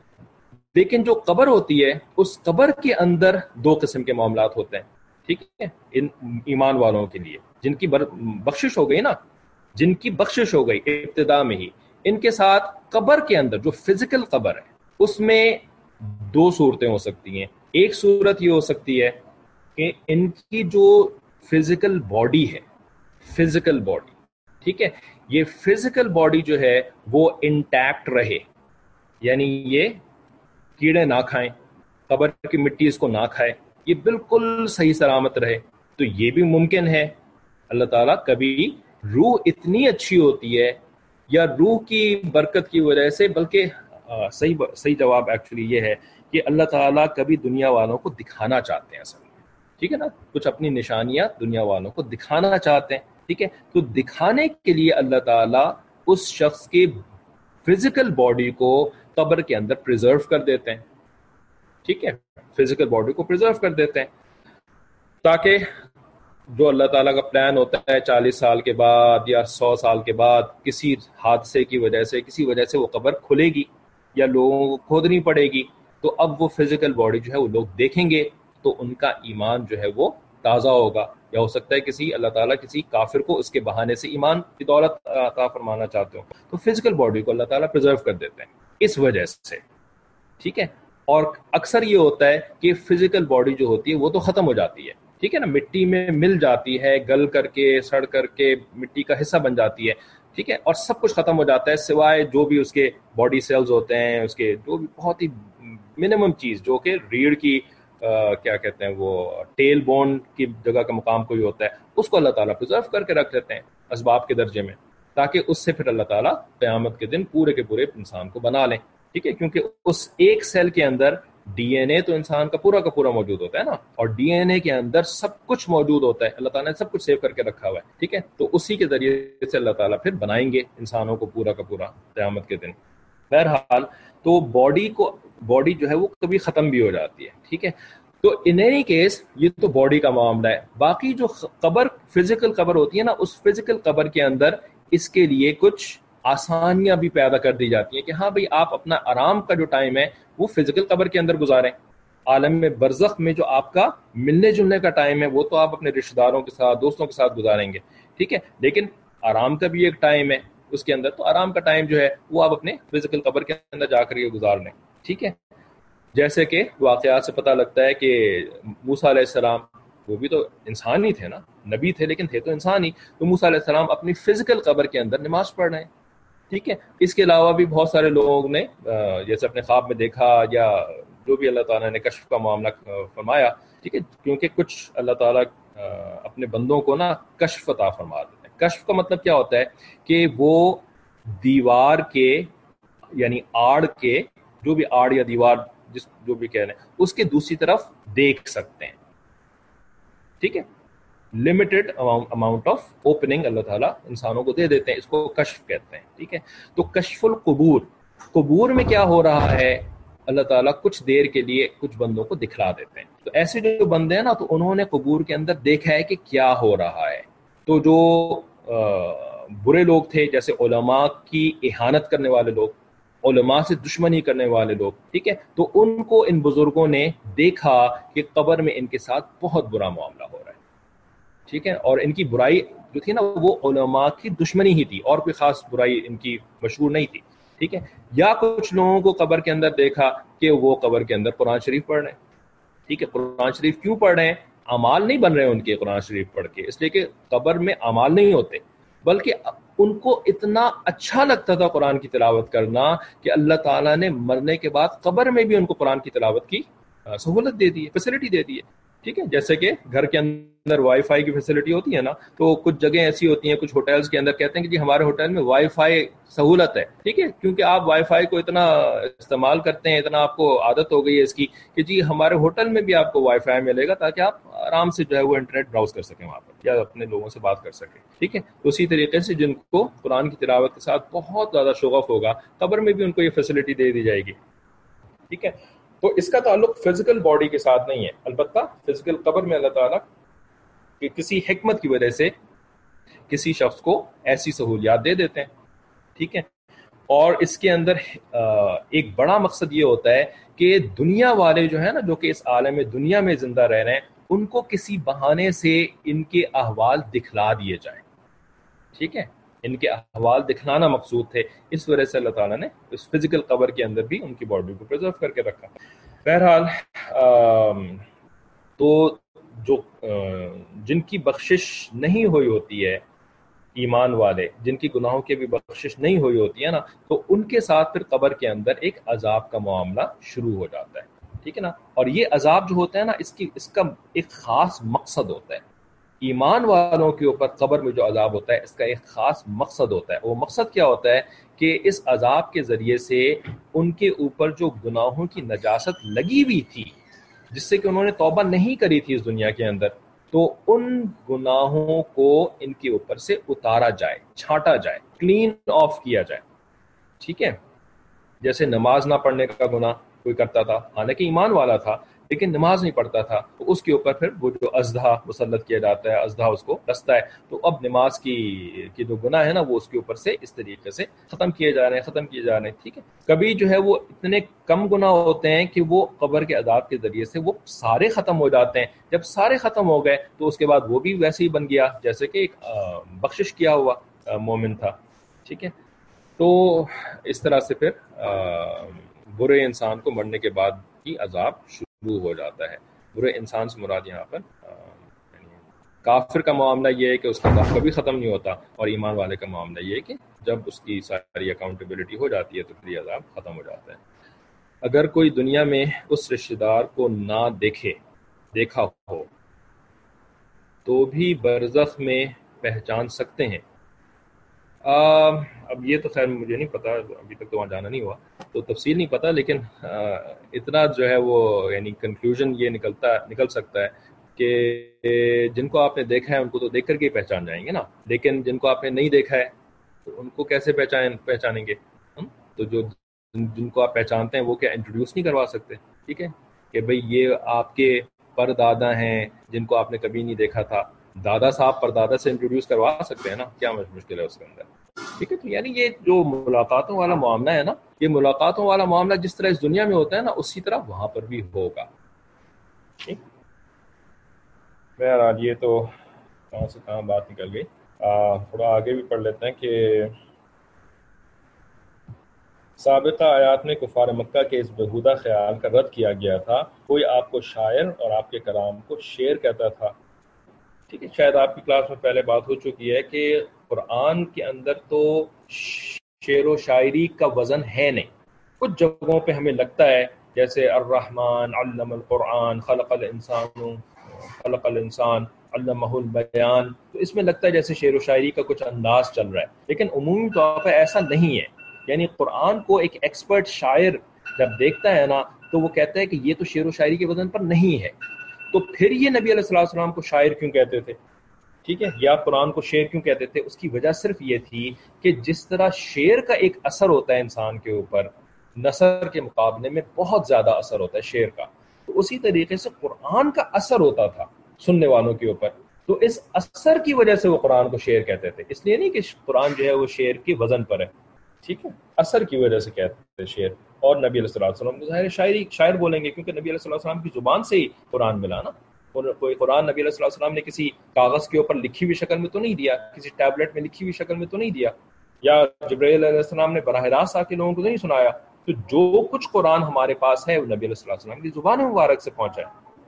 لیکن جو قبر ہوتی ہے اس قبر کے اندر دو قسم کے معاملات ہوتے ہیں، ٹھیک ہے، ان ایمان والوں کے لیے جن کی بخشش ہو گئی نا، جن کی بخشش ہو گئی ابتدا میں ہی، ان کے ساتھ قبر کے اندر جو فزیکل قبر ہے اس میں دو صورتیں ہو سکتی ہیں. ایک صورت یہ ہو سکتی ہے کہ ان کی جو فزیکل باڈی ہے، فزیکل باڈی، ٹھیک ہے، یہ فزیکل باڈی جو ہے وہ انٹیکٹ رہے، یعنی یہ کیڑے نہ کھائیں، قبر کی مٹی اس کو نہ کھائے، یہ بالکل صحیح سلامت رہے. تو یہ بھی ممکن ہے. اللہ تعالیٰ کبھی روح اتنی اچھی ہوتی ہے یا روح کی برکت کی وجہ سے، بلکہ آ, صحیح صحیح جواب ایکچولی یہ ہے کہ اللہ تعالیٰ کبھی دنیا والوں کو دکھانا چاہتے ہیں اصل میں، ٹھیک ہے نا، کچھ اپنی نشانیاں دنیا والوں کو دکھانا چاہتے ہیں، ٹھیک ہے. تو دکھانے کے لیے اللہ تعالیٰ اس شخص کی فزیکل باڈی کو قبر کے اندر پریزرو کر دیتے ہیں، ٹھیک ہے، فزیکل باڈی کو پریزرو کر دیتے ہیں تاکہ جو اللہ تعالیٰ کا پلان ہوتا ہے چالیس سال کے بعد یا سو سال کے بعد کسی حادثے کی وجہ سے کسی وجہ سے وہ قبر کھلے گی یا لوگوں کو کھودنی پڑے گی، تو اب وہ فزیکل باڈی جو ہے وہ لوگ دیکھیں گے تو ان کا ایمان جو ہے وہ تازہ ہوگا. یا ہو سکتا ہے کسی اللہ تعالیٰ کسی کافر کو اس کے بہانے سے ایمان کی دولت عطا فرمانا چاہتے ہو، تو فزیکل باڈی کو اللہ تعالیٰ پریزرو کر دیتے ہیں اس وجہ سے، ٹھیک ہے. اور اکثر یہ ہوتا ہے کہ فزیکل باڈی جو ہوتی ہے وہ تو ختم ہو جاتی ہے، ٹھیک ہے نا، مٹی میں مل جاتی ہے، گل کر کے سڑ کر کے مٹی کا حصہ بن جاتی ہے، ٹھیک ہے، اور سب کچھ ختم ہو جاتا ہے سوائے جو بھی اس کے باڈی سیلز ہوتے ہیں، اس کے جو بھی بہت ہی منیمم چیز جو کہ ریڑھ کی آ, کیا کہتے ہیں وہ ٹیل بون کی جگہ کا مقام کوئی ہوتا ہے، اس کو اللہ تعالیٰ پریزرو کر کے رکھ لیتے ہیں اسباب کے درجے میں، تاکہ اس سے پھر اللہ تعالیٰ قیامت کے دن پورے کے پورے انسان کو بنا لیں، ٹھیک ہے. کیونکہ اس ایک سیل کے اندر ڈی این اے تو انسان کا پورا کا پورا موجود ہوتا ہے نا، اور ڈی این اے کے اندر سب کچھ موجود ہوتا ہے، اللہ تعالیٰ نے سب کچھ سیو کر کے رکھا ہوا ہے، ٹھیک ہے. تو اسی کے ذریعے سے اللہ تعالیٰ پھر بنائیں گے انسانوں کو پورا کا پورا قیامت کے دن. بہرحال تو باڈی کو باڈی جو ہے وہ کبھی ختم بھی ہو جاتی ہے، ٹھیک ہے. تو ان اینی کیس یہ تو باڈی کا معاملہ ہے. باقی جو قبر فزیکل قبر ہوتی ہے نا، اس فزیکل قبر کے اندر اس کے لیے کچھ آسانیاں بھی پیدا کر دی جاتی ہیں کہ ہاں بھئی آپ اپنا آرام کا جو ٹائم ہے وہ فزیکل قبر کے اندر گزاریں. عالم میں برزخ میں جو آپ کا ملنے جلنے کا ٹائم ہے وہ تو آپ اپنے رشتہ داروں کے ساتھ دوستوں کے ساتھ گزاریں گے، ٹھیک ہے. لیکن آرام کا بھی ایک ٹائم ہے اس کے اندر، تو آرام کا ٹائم جو ہے وہ آپ اپنے فزیکل قبر کے اندر جا کر کے گزار لیں، ٹھیک ہے. جیسے کہ واقعات سے پتہ لگتا ہے کہ موسیٰ علیہ السلام وہ بھی تو انسان ہی تھے نا، نبی تھے لیکن تھے تو انسان ہی. تو موسیٰ علیہ السلام اپنی فزیکل قبر کے اندر نماز پڑھ رہے ہیں، ٹھیک ہے. اس کے علاوہ بھی بہت سارے لوگوں نے جیسے اپنے خواب میں دیکھا یا جو بھی اللہ تعالیٰ نے کشف کا معاملہ فرمایا، ٹھیک ہے. کیونکہ کچھ اللہ تعالیٰ اپنے بندوں کو نا کشف عطا فرما دیتے ہیں. کشف کا مطلب کیا ہوتا ہے کہ وہ دیوار کے یعنی آڑ کے جو بھی آڑ یا دیوار جس جو بھی کہہ رہے ہیں اس کے دوسری طرف دیکھ سکتے ہیں، ٹھیک ہے. لمیٹڈ اماؤنٹ آف اوپننگ اللہ تعالیٰ انسانوں کو دے دیتے ہیں، اس کو کشف کہتے ہیں، ٹھیک ہے. تو کشف القبور، قبور میں کیا ہو رہا ہے اللہ تعالیٰ کچھ دیر کے لیے کچھ بندوں کو دکھلا دیتے ہیں. تو ایسے جو بندے ہیں نا تو انہوں نے قبور کے اندر دیکھا ہے کہ کیا ہو رہا ہے. تو جو برے لوگ تھے جیسے علماء کی اہانت کرنے والے لوگ، علماء سے دشمنی کرنے والے لوگ، ٹھیک ہے، تو ان کو ان بزرگوں نے دیکھا کہ قبر میں ان کے ساتھ بہت برا معاملہ ہو رہا ہے، ٹھیک ہے. اور ان کی برائی جو تھی نا وہ علماء کی دشمنی ہی تھی، اور کوئی خاص برائی ان کی مشہور نہیں تھی، ٹھیک ہے. یا کچھ لوگوں کو قبر کے اندر دیکھا کہ وہ قبر کے اندر قرآن شریف پڑھ رہے ہیں، ٹھیک ہے، قرآن شریف کیوں پڑھ رہے ہیں؟ اعمال نہیں بن رہے ہیں ان کے قرآن شریف پڑھ کے، اس لیے کہ قبر میں اعمال نہیں ہوتے، بلکہ ان کو اتنا اچھا لگتا تھا قرآن کی تلاوت کرنا کہ اللہ تعالیٰ نے مرنے کے بعد قبر میں بھی ان کو قرآن کی تلاوت کی سہولت دے دی ہے، فیسلٹی دے دی ہے. ٹھیک ہے، جیسے کہ گھر کے اندر وائی فائی کی فیسلٹی ہوتی ہے نا، تو کچھ جگہیں ایسی ہوتی ہیں، کچھ ہوٹلز کے اندر کہتے ہیں کہ جی ہمارے ہوٹل میں وائی فائی سہولت ہے. ٹھیک ہے، کیونکہ آپ وائی فائی کو اتنا استعمال کرتے ہیں، اتنا آپ کو عادت ہو گئی ہے اس کی کہ جی ہمارے ہوٹل میں بھی آپ کو وائی فائی ملے گا تاکہ آپ آرام سے جو ہے وہ انٹرنیٹ براؤز کر سکیں وہاں پر یا اپنے لوگوں سے بات کر سکیں. ٹھیک ہے، اسی طریقے سے جن کو قرآن کی تلاوت کے ساتھ بہت زیادہ شغف ہوگا، قبر میں بھی ان کو یہ فیسلٹی دے دی جائے گی. ٹھیک ہے، تو اس کا تعلق فزیکل باڈی کے ساتھ نہیں ہے، البتہ فزیکل قبر میں اللہ تعالیٰ کہ کسی حکمت کی وجہ سے کسی شخص کو ایسی سہولیات دے دیتے ہیں. ٹھیک ہے، اور اس کے اندر ایک بڑا مقصد یہ ہوتا ہے کہ دنیا والے جو ہے نا، جو کہ اس عالم دنیا میں زندہ رہ رہے ہیں، ان کو کسی بہانے سے ان کے احوال دکھلا دیے جائیں. ٹھیک ہے، ان کے احوال دکھلانا مقصود تھے، اس وجہ سے اللہ تعالیٰ نے اس فزیکل قبر کے اندر بھی ان کی باڈی کو پرزرو کر کے رکھا. بہرحال تو جو جن کی بخشش نہیں ہوئی ہوتی ہے، ایمان والے جن کی گناہوں کی بھی بخشش نہیں ہوئی ہوتی ہے نا، تو ان کے ساتھ پھر قبر کے اندر ایک عذاب کا معاملہ شروع ہو جاتا ہے. ٹھیک ہے نا، اور یہ عذاب جو ہوتا ہے نا، اس کی اس کا ایک خاص مقصد ہوتا ہے. ایمان والوں کے اوپر قبر میں جو عذاب ہوتا ہے اس کا ایک خاص مقصد ہوتا ہے. وہ مقصد کیا ہوتا ہے کہ اس عذاب کے ذریعے سے ان کے اوپر جو گناہوں کی نجاست لگی ہوئی تھی، جس سے کہ انہوں نے توبہ نہیں کری تھی اس دنیا کے اندر، تو ان گناہوں کو ان کے اوپر سے اتارا جائے، چھانٹا جائے، کلین آف کیا جائے. ٹھیک ہے، جیسے نماز نہ پڑھنے کا گناہ کوئی کرتا تھا، حالانکہ ایمان والا تھا لیکن نماز نہیں پڑھتا تھا، تو اس کے اوپر پھر وہ جو ازدھا مسلط کیا جاتا ہے، ازدھا اس کو رستا ہے. تو اب نماز کی کی جو گناہ ہے نا، وہ اس کے اوپر سے اس طریقے سے ختم کیے جا رہے ہیں ختم کیے جا رہے ہیں. ٹھیک ہے، کبھی جو ہے وہ اتنے کم گناہ ہوتے ہیں کہ وہ قبر کے عذاب کے ذریعے سے وہ سارے ختم ہو جاتے ہیں. جب سارے ختم ہو گئے تو اس کے بعد وہ بھی ویسے ہی بن گیا جیسے کہ ایک بخشش کیا ہوا مومن تھا. ٹھیک ہے، تو اس طرح سے پھر برے انسان کو مرنے کے بعد کی عذاب شروع ہو جاتا ہے. برے انسان سے مراد یہاں پر کافر کا معاملہ یہ ہے کہ اس کا عذاب کبھی ختم نہیں ہوتا، اور ایمان والے کا معاملہ یہ ہے کہ جب اس کی ساری اکاؤنٹیبلٹی ہو جاتی ہے تو پھر یہ عذاب ختم ہو جاتا ہے. اگر کوئی دنیا میں اس رشتہ دار کو نہ دیکھے دیکھا ہو تو بھی برزخ میں پہچان سکتے ہیں. آ, اب یہ تو خیر مجھے نہیں پتا، ابھی تک تو وہاں جانا نہیں ہوا تو تفصیل نہیں پتا، لیکن آ, اتنا جو ہے وہ یعنی کنکلوژن یہ نکلتا نکل سکتا ہے کہ جن کو آپ نے دیکھا ہے ان کو تو دیکھ کر کے پہچان جائیں گے نا، لیکن جن کو آپ نے نہیں دیکھا ہے تو ان کو کیسے پہچان پہچانیں گے ہم؟ تو جو جن کو آپ پہچانتے ہیں وہ کیا انٹروڈیوس نہیں کروا سکتے؟ ٹھیک ہے، کہ بھئی یہ آپ کے پر دادا ہیں جن کو آپ نے کبھی نہیں دیکھا تھا، دادا صاحب پر دادا سے انٹروڈیوس کروا سکتے ہیں نا، کیا مشکل ہے اس کے اندر؟ ٹھیک ہے، تو یعنی یہ جو ملاقاتوں والا معاملہ ہے نا، یہ ملاقاتوں والا معاملہ جس طرح اس دنیا میں ہوتا ہے نا، اسی طرح وہاں پر بھی ہوگا. ٹھیک، بہرحال یہ تو کہاں سے کہاں بات نکل گئی. تھوڑا آگے بھی پڑھ لیتے ہیں کہ سابقہ آیات میں کفار مکہ کے اس بہودہ خیال کا رد کیا گیا تھا. کوئی آپ کو شاعر اور آپ کے کلام کو شعر کہتا تھا. ٹھیک ہے، شاید آپ کی کلاس میں پہلے بات ہو چکی ہے کہ قرآن کے اندر تو شعر و شاعری کا وزن ہے نہیں. کچھ جگہوں پہ ہمیں لگتا ہے جیسے الرحمن علم القرآن خلق الانسان خلق الانسان علمہ البیان، تو اس میں لگتا ہے جیسے شعر و شاعری کا کچھ انداز چل رہا ہے، لیکن عمومی طور پر ایسا نہیں ہے. یعنی قرآن کو ایک ایکسپرٹ شاعر جب دیکھتا ہے نا تو وہ کہتا ہے کہ یہ تو شعر و شاعری کے وزن پر نہیں ہے. تو پھر یہ نبی علیہ الصلوۃ والسلام کو شاعر کیوں کہتے تھے؟ ٹھیک ہے، یا قرآن کو شعر کیوں کہتے تھے؟ اس کی وجہ صرف یہ تھی کہ جس طرح شعر کا ایک اثر ہوتا ہے انسان کے اوپر، نثر کے مقابلے میں بہت زیادہ اثر ہوتا ہے شعر کا، تو اسی طریقے سے قرآن کا اثر ہوتا تھا سننے والوں کے اوپر. تو اس اثر کی وجہ سے وہ قرآن کو شعر کہتے تھے، اس لیے نہیں کہ قرآن جو ہے وہ شعر کے وزن پر ہے. ٹھیک ہے، اثر کی وجہ سے کہتے ہیں شعر. اور نبی علیہ الصلوۃ والسلام کو ظاہر شاعری شاعر بولیں گے کیونکہ نبی علیہ الصلوۃ والسلام کی زبان سے ہی قرآن ملا نا. اور کوئی قرآن نبی علیہ الصلوۃ والسلام نے کسی کاغذ کے اوپر لکھی ہوئی شکل میں تو نہیں دیا، کسی ٹیبلٹ میں لکھی ہوئی شکل میں تو نہیں دیا، یا جبرائیل علیہ السلام نے براہ راست آ کے لوگوں کو نہیں سنایا. تو جو کچھ قرآن ہمارے پاس ہے وہ نبی علیہ الصلوۃ والسلام کی زبان مبارک سے پہنچا ہے.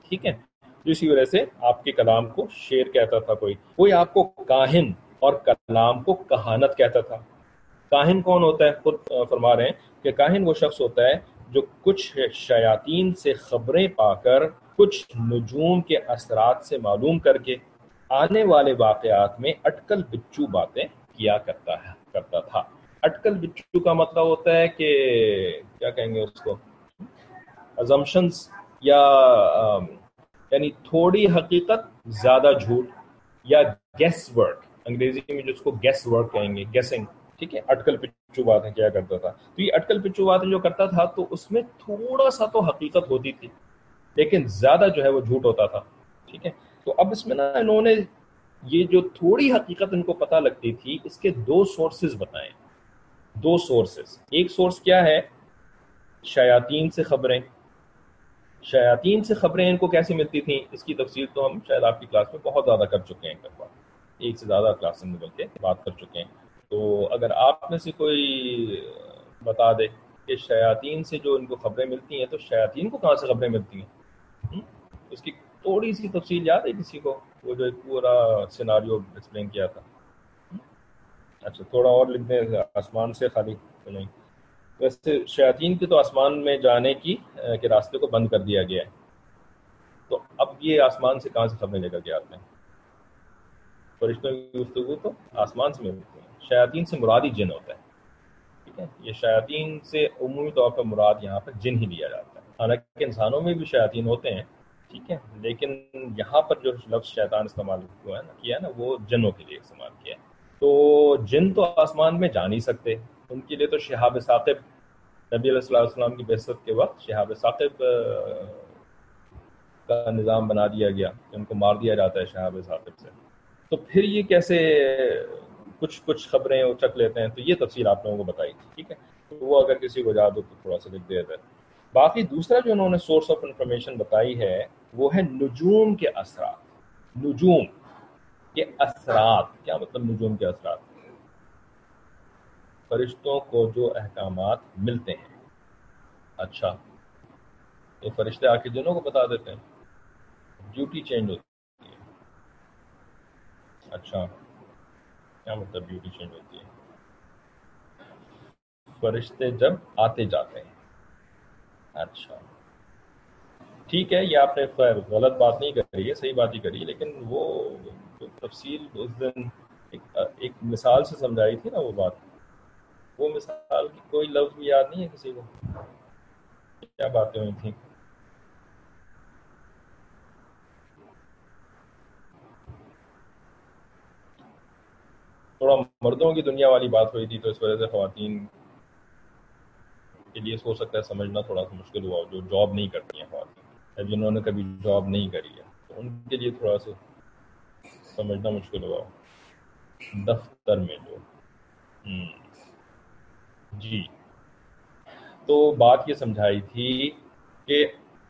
ٹھیک ہے. تو اسی وجہ سے آپ کے کلام کو شعر کہتا تھا کوئی کوئی آپ کو کاہن اور کلام کو کہانت کہتا تھا. کاہن کون ہوتا ہے؟ خود فرما رہے ہیں کہ کاہن وہ شخص ہوتا ہے جو کچھ شیاطین سے خبریں پا کر کچھ نجوم کے اثرات سے معلوم کر کے آنے والے واقعات میں اٹکل بچو باتیں کیا کرتا ہے کرتا تھا. اٹکل بچو کا مطلب ہوتا ہے کہ کیا کہیں گے اس کو، assumptions یا یعنی تھوڑی حقیقت زیادہ جھوٹ، یا گیس ورک، انگریزی میں جو اس کو گیس ورک کہیں گے، گیسنگ. ٹھیک ہے، اٹکل پچو باتیں کیا کرتا تھا. تو یہ اٹکل پچو باتیں جو کرتا تھا تو اس میں تھوڑا سا تو حقیقت ہوتی تھی لیکن زیادہ جو ہے وہ جھوٹ ہوتا تھا. ٹھیک ہے، تو اب اس میں نا انہوں نے یہ جو تھوڑی حقیقت ان کو پتہ لگتی تھی اس کے دو سورسز بتائیں. دو سورسز، ایک سورس کیا ہے؟ شیاطین سے خبریں. شیاطین سے خبریں ان کو کیسے ملتی تھیں اس کی تفصیل تو ہم شاید آپ کی کلاس میں بہت زیادہ کر چکے ہیں، کر ایک سے زیادہ کلاس میں مل کے بات کر چکے ہیں. تو اگر آپ میں سے کوئی بتا دے کہ شیاطین سے جو ان کو خبریں ملتی ہیں تو شیاطین کو کہاں سے خبریں ملتی ہیں، اس کی تھوڑی سی تفصیل یاد ہے کسی کو؟ وہ جو ایک پورا سیناریو ایکسپلین کیا تھا. اچھا تھوڑا اور لکھ دیں، آسمان سے خالی تو نہیں. ویسے شیاطین کے تو آسمان میں جانے کی کے راستے کو بند کر دیا گیا ہے، تو اب یہ آسمان سے کہاں سے خبریں لے کر کے آتے ہیں؟ فرشتوں کی گفتگو تو آسمان سے ملتی ہے. شیاطین سے مراد ہی جن ہوتا ہے. ٹھیک ہے، یہ شیاطین سے عمومی طور پر مراد یہاں پر جن ہی لیا جاتا ہے. حالانکہ انسانوں میں بھی شیاطین ہوتے ہیں، ٹھیک ہے، لیکن یہاں پر جو لفظ شیطان استعمال ہوا ہے نا کیا ہے نا وہ جنوں کے لیے استعمال کیا ہے. تو جن تو آسمان میں جا نہیں سکتے، ان کے لیے تو شہاب ثاقب، نبی علیہ الصلوۃ والسلام کی بعثت کے وقت شہاب ثاقب کا نظام بنا دیا گیا کہ ان کو مار دیا جاتا ہے شہاب ثاقب سے. تو پھر یہ کیسے کچھ کچھ خبریں اچک لیتے ہیں؟ تو یہ تفصیل آپ لوگوں کو بتائی تھی. ٹھیک ہے، تو وہ اگر کسی کو یاد ہو تو تھوڑا سا لکھ دیا جائے. باقی دوسرا جو انہوں نے سورس آف انفارمیشن بتائی ہے وہ ہے نجوم کے اثرات. نجوم کے اثرات کیا مطلب؟ نجوم کے اثرات فرشتوں کو جو احکامات ملتے ہیں. اچھا تو فرشتے آ کے جنوں کو بتا دیتے ہیں، ڈیوٹی چینج ہوتی ہے. اچھا کیا مطلب ڈیوٹی چینج ہوتی ہے؟ فرشتے جب آتے جاتے ہیں. اچھا ٹھیک ہے، یہ آپ نے خیر غلط بات نہیں کری ہے، صحیح بات ہی کری ہے، لیکن وہ جو تفصیل اس دن ایک, ایک مثال سے سمجھائی تھی نا وہ بات، وہ مثال کی کوئی لفظ بھی یاد نہیں ہے کسی کو؟ کیا باتیں ہوئی تھیں؟ تھوڑا مردوں کی دنیا والی بات ہوئی تھی تو اس وجہ سے خواتین کے لیے ہو سکتا ہے سمجھنا تھوڑا سا مشکل ہوا، جو جاب نہیں کرتی ہیں خواتین، جنہوں نے کبھی جاب نہیں کری ہے تو ان کے لیے تھوڑا سا سمجھنا مشکل ہوا. دفتر میں جو ہم جی تو بات یہ سمجھائی تھی کہ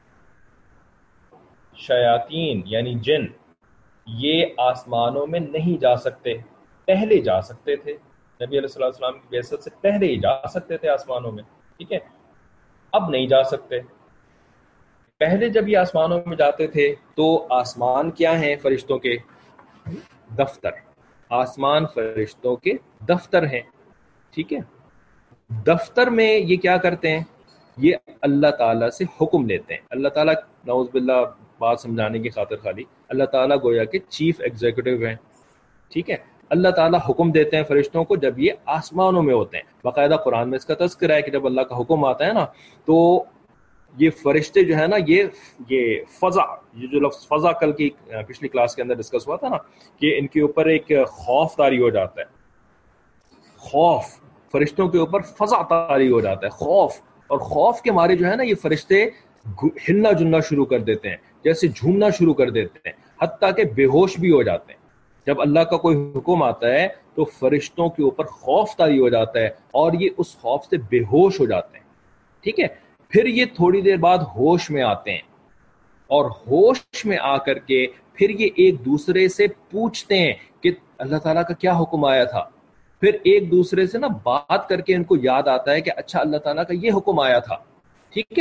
شیاطین یعنی جن یہ آسمانوں میں نہیں جا سکتے. پہلے جا سکتے تھے، نبی علیہ الصلوۃ والسلام کی بعثت سے پہلے ہی جا سکتے تھے آسمانوں میں. ٹھیک ہے، اب نہیں جا سکتے. پہلے جب یہ آسمانوں میں جاتے تھے تو آسمان کیا ہیں؟ فرشتوں کے دفتر. آسمان فرشتوں کے دفتر ہیں. ٹھیک ہے، دفتر میں یہ کیا کرتے ہیں؟ یہ اللہ تعالیٰ سے حکم لیتے ہیں. اللہ تعالیٰ نعوذ باللہ بات سمجھانے کی خاطر خالی اللہ تعالیٰ گویا کہ چیف ایگزیکٹو ہیں. ٹھیک ہے، اللہ تعالیٰ حکم دیتے ہیں فرشتوں کو جب یہ آسمانوں میں ہوتے ہیں. باقاعدہ قرآن میں اس کا تذکرہ ہے کہ جب اللہ کا حکم آتا ہے نا تو یہ فرشتے جو ہے نا یہ یہ فضا، یہ جو لفظ فضا کل کی پچھلی کلاس کے اندر ڈسکس ہوا تھا نا کہ ان کے اوپر ایک خوف طاری ہو جاتا ہے. خوف فرشتوں کے اوپر فضا طاری ہو جاتا ہے، خوف. اور خوف کے مارے جو ہے نا یہ فرشتے ہلنا جلنا شروع کر دیتے ہیں، جیسے جھومنا شروع کر دیتے ہیں، حتیٰ کہ بے ہوش بھی ہو جاتے ہیں. جب اللہ کا کوئی حکم آتا ہے تو فرشتوں کے اوپر خوف طاری ہو جاتا ہے اور یہ اس خوف سے بے ہوش ہو جاتے ہیں. ٹھیک ہے، پھر یہ تھوڑی دیر بعد ہوش میں آتے ہیں اور ہوش میں آ کر کے پھر یہ ایک دوسرے سے پوچھتے ہیں کہ اللہ تعالیٰ کا کیا حکم آیا تھا. پھر ایک دوسرے سے نا بات کر کے ان کو یاد آتا ہے کہ اچھا اللہ تعالیٰ کا یہ حکم آیا تھا. ٹھیک ہے،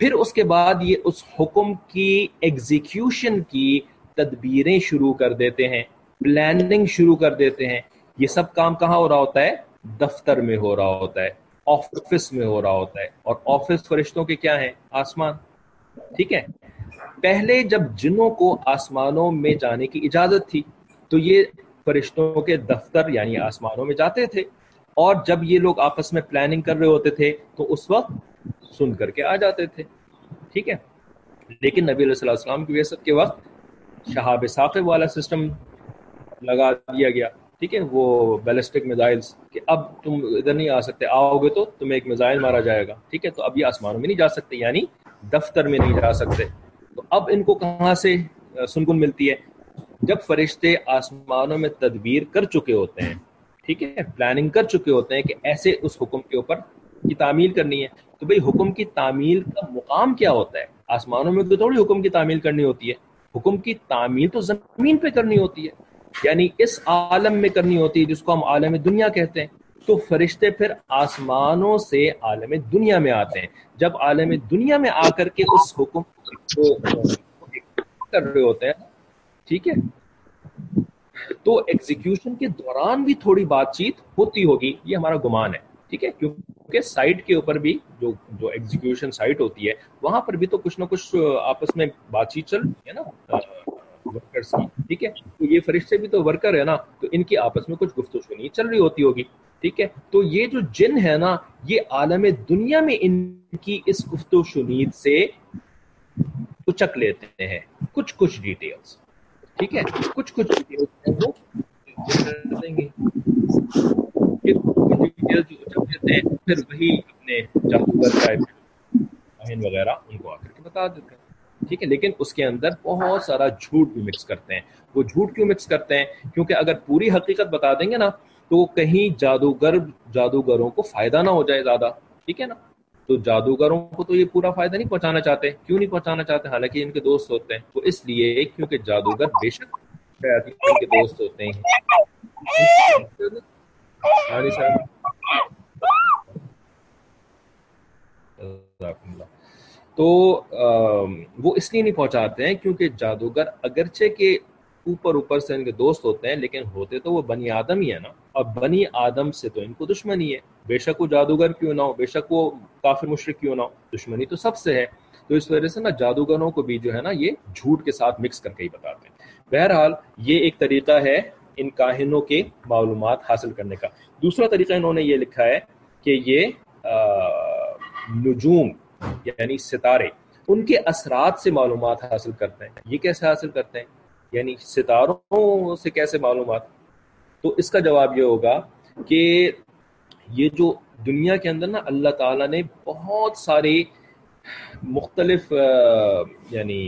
پھر اس کے بعد یہ اس حکم کی ایگزیکیوشن کی تدبیریں شروع کر دیتے ہیں, پلاننگ شروع کر دیتے ہیں. یہ سب کام کہاں ہو رہا ہوتا ہے؟ دفتر میں ہو رہا ہوتا ہے, آفس میں ہو رہا ہوتا ہے. اور آفس فرشتوں کے کیا ہیں؟ آسمان. ٹھیک ہے. پہلے جب جنوں کو آسمانوں میں جانے کی اجازت تھی تو یہ فرشتوں کے دفتر یعنی آسمانوں میں جاتے تھے, اور جب یہ لوگ آپس میں پلاننگ کر رہے ہوتے تھے تو اس وقت سن کر کے آ جاتے تھے. ٹھیک ہے. لیکن نبی علیہ الصلوۃ والسلام کی بعثت کے وقت شہاب ثاقب والا سسٹم لگا دیا گیا. ٹھیک ہے, وہ بیلسٹک میزائلز کہ اب تم ادھر نہیں آ سکتے, آؤ گے تو تمہیں ایک میزائل مارا جائے گا. ٹھیک ہے, تو اب یہ آسمانوں میں نہیں جا سکتے, یعنی دفتر میں نہیں جا سکتے. تو اب ان کو کہاں سے سنکن ملتی ہے؟ جب فرشتے آسمانوں میں تدبیر کر چکے ہوتے ہیں, ٹھیک ہے, پلاننگ کر چکے ہوتے ہیں کہ ایسے اس حکم کے اوپر کی تعمیل کرنی ہے. تو بھئی حکم کی تعمیل کا مقام کیا ہوتا ہے؟ آسمانوں میں تو تھوڑی حکم کی تعمیل کرنی ہوتی ہے, حکم کی تعمیل تو زمین پہ کرنی ہوتی ہے, یعنی اس عالم میں کرنی ہوتی ہے جس کو ہم عالم دنیا کہتے ہیں. تو فرشتے پھر آسمانوں سے عالم دنیا میں آتے ہیں. جب عالم دنیا میں آ کر کے اس حکم کو کر رہے ہوتے ہیں, ٹھیک ہے, تو ایگزیکیوشن کے دوران بھی تھوڑی بات چیت ہوتی ہوگی, یہ ہمارا گمان ہے. ٹھیک ہے, کیونکہ سائٹ کے اوپر بھی جو جو ایگزیکیوشن سائٹ ہوتی ہے وہاں پر بھی تو کچھ نہ کچھ آپس میں بات چیت چل رہی ہے نا ورکرز کی. ٹھیک ہے, تو یہ فرشتے بھی تو ورکر ہے نا, تو ان کی آپس میں کچھ گفتگو سنی چل رہی ہوتی ہوگی. ٹھیک ہے, تو یہ جو جن ہے نا, یہ عالم دنیا میں ان کی اس گفتگو شنید سے اچک لیتے ہیں کچھ کچھ ڈیٹیلز. ٹھیک ہے, کچھ کچھ ڈیٹیلز وہ دیں گے, ڈیٹیلز جو اچک لیتے ہیں پھر وہی اپنے جادوگر کا آہن وغیرہ ان کو آ کر کے بتا دیتے ہیں. ٹھیک ہے, لیکن اس کے اندر بہت سارا جھوٹ بھی مکس کرتے ہیں. وہ جھوٹ کیوں مکس کرتے ہیں؟ کیونکہ اگر پوری حقیقت بتا دیں گے نا تو کہیں جادوگر جادوگروں کو فائدہ نہ ہو جائے زیادہ. ٹھیک ہے نا, تو جادوگروں کو تو یہ پورا فائدہ نہیں پہنچانا چاہتے. کیوں نہیں پہنچانا چاہتے؟ حالانکہ ان کے دوست ہوتے ہیں. وہ اس لیے کیونکہ جادوگر بے شک ان کے دوست ہوتے ہیں. تو وہ اس لیے نہیں پہنچاتے ہیں کیونکہ جادوگر اگرچہ کہ اوپر اوپر سے ان کے دوست ہوتے ہیں لیکن ہوتے تو وہ بنی آدم ہی ہے نا, اور بنی آدم سے تو ان کو دشمنی ہے. بے شک وہ جادوگر کیوں نہ ہو, بے شک وہ کافر مشرک کیوں نہ ہو, دشمنی تو سب سے ہے. تو اس وجہ سے نا جادوگروں کو بھی جو ہے نا یہ جھوٹ کے ساتھ مکس کر کے ہی بتاتے ہیں. بہرحال یہ ایک طریقہ ہے ان کاہنوں کے معلومات حاصل کرنے کا. دوسرا طریقہ انہوں نے یہ لکھا ہے کہ یہ نجوم یعنی ستارے, ان کے اثرات سے معلومات حاصل کرتے ہیں. یہ کیسے حاصل کرتے ہیں؟ یعنی ستاروں سے کیسے معلومات؟ تو اس کا جواب یہ ہوگا کہ یہ جو دنیا کے اندر نا اللہ تعالیٰ نے بہت ساری مختلف یعنی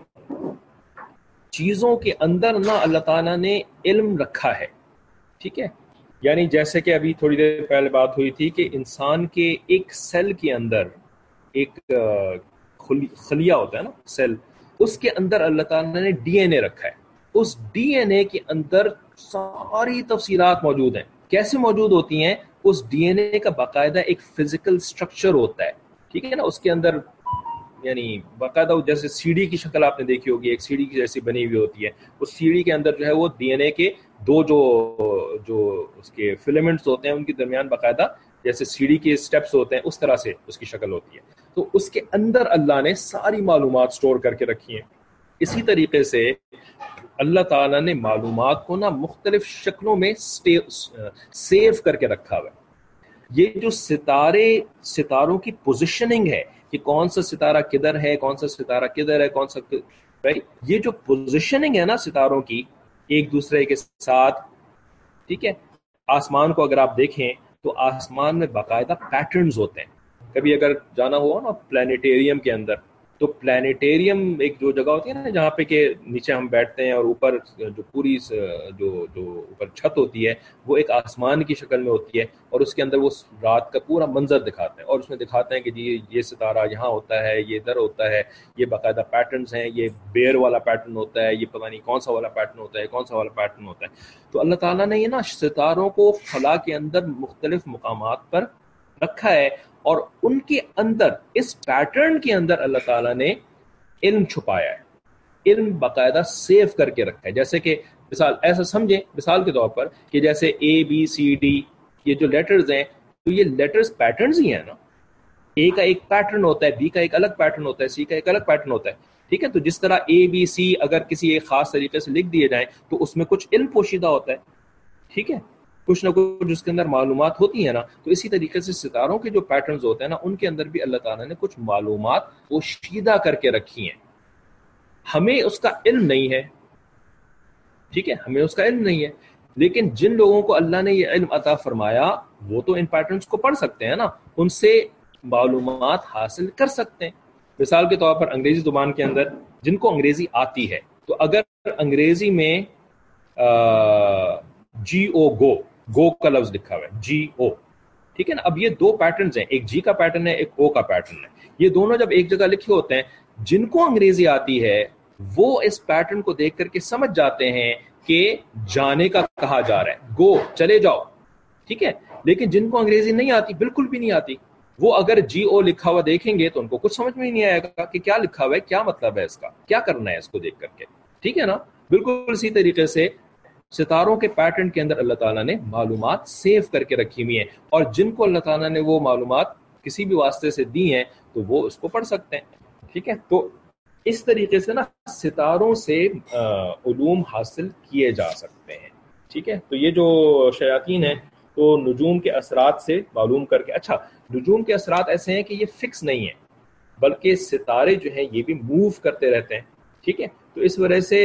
چیزوں کے اندر نا اللہ تعالیٰ نے علم رکھا ہے. ٹھیک ہے, یعنی جیسے کہ ابھی تھوڑی دیر پہلے بات ہوئی تھی کہ انسان کے ایک سیل کے اندر ایک خلیہ ہوتا ہے نا سیل, اس کے اندر اللہ تعالیٰ نے ڈی این اے رکھا ہے. اس ڈی این اے کے اندر ساری تفصیلات موجود ہیں. کیسے موجود ہوتی ہیں؟ اس ڈی این اے کا باقاعدہ ایک فزیکل سٹرکچر ہوتا ہے. ٹھیک ہے نا, اس کے اندر یعنی باقاعدہ جیسے سی ڈی کی شکل آپ نے دیکھی ہوگی, ایک سی ڈی کی جیسی بنی ہوئی ہوتی ہے. اس سی ڈی کے اندر جو ہے وہ ڈی این اے کے دو جو جو اس کے فلمنٹس ہوتے ہیں ان کے درمیان باقاعدہ جیسے سی ڈی کے سٹیپس ہوتے ہیں اس طرح سے اس کی شکل ہوتی ہے. تو اس کے اندر اللہ نے ساری معلومات سٹور کر کے رکھی ہیں. اسی طریقے سے اللہ تعالیٰ نے معلومات کو نا مختلف شکلوں میں سیو کر کے رکھا ہوا ہے. یہ جو ستارے ستاروں کی پوزیشننگ ہے کہ کون سا ستارہ کدھر ہے, کون سا ستارہ کدھر ہے, کون سا یہ جو پوزیشننگ ہے نا ستاروں کی ایک دوسرے کے ساتھ. ٹھیک ہے, آسمان کو اگر آپ دیکھیں تو آسمان میں باقاعدہ پیٹرنز ہوتے ہیں. کبھی اگر جانا ہوا نا پلانیٹیریم کے اندر, تو پلانیٹیریم ایک جو جگہ ہوتی ہے نا جہاں پہ کہ نیچے ہم بیٹھتے ہیں اور اوپر جو پوری جو جو اوپر چھت ہوتی ہے وہ ایک آسمان کی شکل میں ہوتی ہے, اور اس کے اندر وہ رات کا پورا منظر دکھاتے ہیں, اور اس میں دکھاتے ہیں کہ جی یہ ستارہ یہاں ہوتا ہے, یہ ادھر ہوتا ہے, یہ باقاعدہ پیٹرنز ہیں, یہ بیر والا پیٹرن ہوتا ہے, یہ پتہ نہیں کون سا والا پیٹرن ہوتا ہے, کون سا والا پیٹرن ہوتا ہے. تو اللہ تعالیٰ نے یہ نا ستاروں کو فضا کے اندر مختلف مقامات پر رکھا ہے, اور ان کے اندر اس پیٹرن کے اندر اللہ تعالیٰ نے علم چھپایا ہے، علم باقاعدہ سیو کر کے رکھا ہے. جیسے کہ مثال ایسا سمجھیں مثال کے طور پر کہ جیسے اے بی سی ڈی یہ جو لیٹرز ہیں تو یہ لیٹرز پیٹرنز ہی ہیں نا. اے کا ایک پیٹرن ہوتا ہے، بی کا ایک الگ پیٹرن ہوتا ہے، سی کا ایک الگ پیٹرن ہوتا ہے. ٹھیک ہے، تو جس طرح اے بی سی اگر کسی ایک خاص طریقے سے لکھ دیے جائیں تو اس میں کچھ علم پوشیدہ ہوتا ہے. ٹھیک ہے، کچھ نہ کچھ جس کے اندر معلومات ہوتی ہیں نا. تو اسی طریقے سے ستاروں کے جو پیٹرنز ہوتے ہیں نا ان کے اندر بھی اللہ تعالیٰ نے کچھ معلومات پوشیدہ کر کے رکھی ہیں. ہمیں اس کا علم نہیں ہے. ٹھیک ہے، ہمیں اس کا علم نہیں ہے، لیکن جن لوگوں کو اللہ نے یہ علم عطا فرمایا وہ تو ان پیٹرنز کو پڑھ سکتے ہیں نا، ان سے معلومات حاصل کر سکتے ہیں. مثال کے طور پر انگریزی زبان کے اندر جن کو انگریزی آتی ہے تو اگر انگریزی میں جی او گو گو کا لفظ لکھا ہوا ہے جی او، ٹھیک ہے نا. اب یہ دو پیٹرنز ہیں، ایک جی کا پیٹرن ہے، ایک او کا پیٹرن ہے. یہ دونوں جب ایک جگہ لکھے ہوتے ہیں جن کو انگریزی آتی ہے وہ اس پیٹرن کو دیکھ کر کے سمجھ جاتے ہیں کہ جانے کا کہا جا رہا ہے، گو چلے جاؤ. ٹھیک ہے، لیکن جن کو انگریزی نہیں آتی، بالکل بھی نہیں آتی، وہ اگر جی او لکھا ہوا دیکھیں گے تو ان کو کچھ سمجھ میں ہی نہیں آئے گا کہ کیا لکھا ہوا ہے، کیا مطلب ہے اس کا، کیا کرنا ہے اس کو دیکھ کر کے. ٹھیک ہے نا. بالکل اسی طریقے سے ستاروں کے پیٹرن کے اندر اللہ تعالیٰ نے معلومات سیو کر کے رکھی ہوئی ہیں، اور جن کو اللہ تعالیٰ نے وہ معلومات کسی بھی واسطے سے دی ہیں تو وہ اس کو پڑھ سکتے ہیں. ٹھیک ہے، تو اس طریقے سے نا ستاروں سے علوم حاصل کیے جا سکتے ہیں. ٹھیک ہے، تو یہ جو شیاطین ہیں تو نجوم کے اثرات سے معلوم کر کے، اچھا نجوم کے اثرات ایسے ہیں کہ یہ فکس نہیں ہیں بلکہ ستارے جو ہیں یہ بھی موو کرتے رہتے ہیں. ٹھیک ہے، تو اس وجہ سے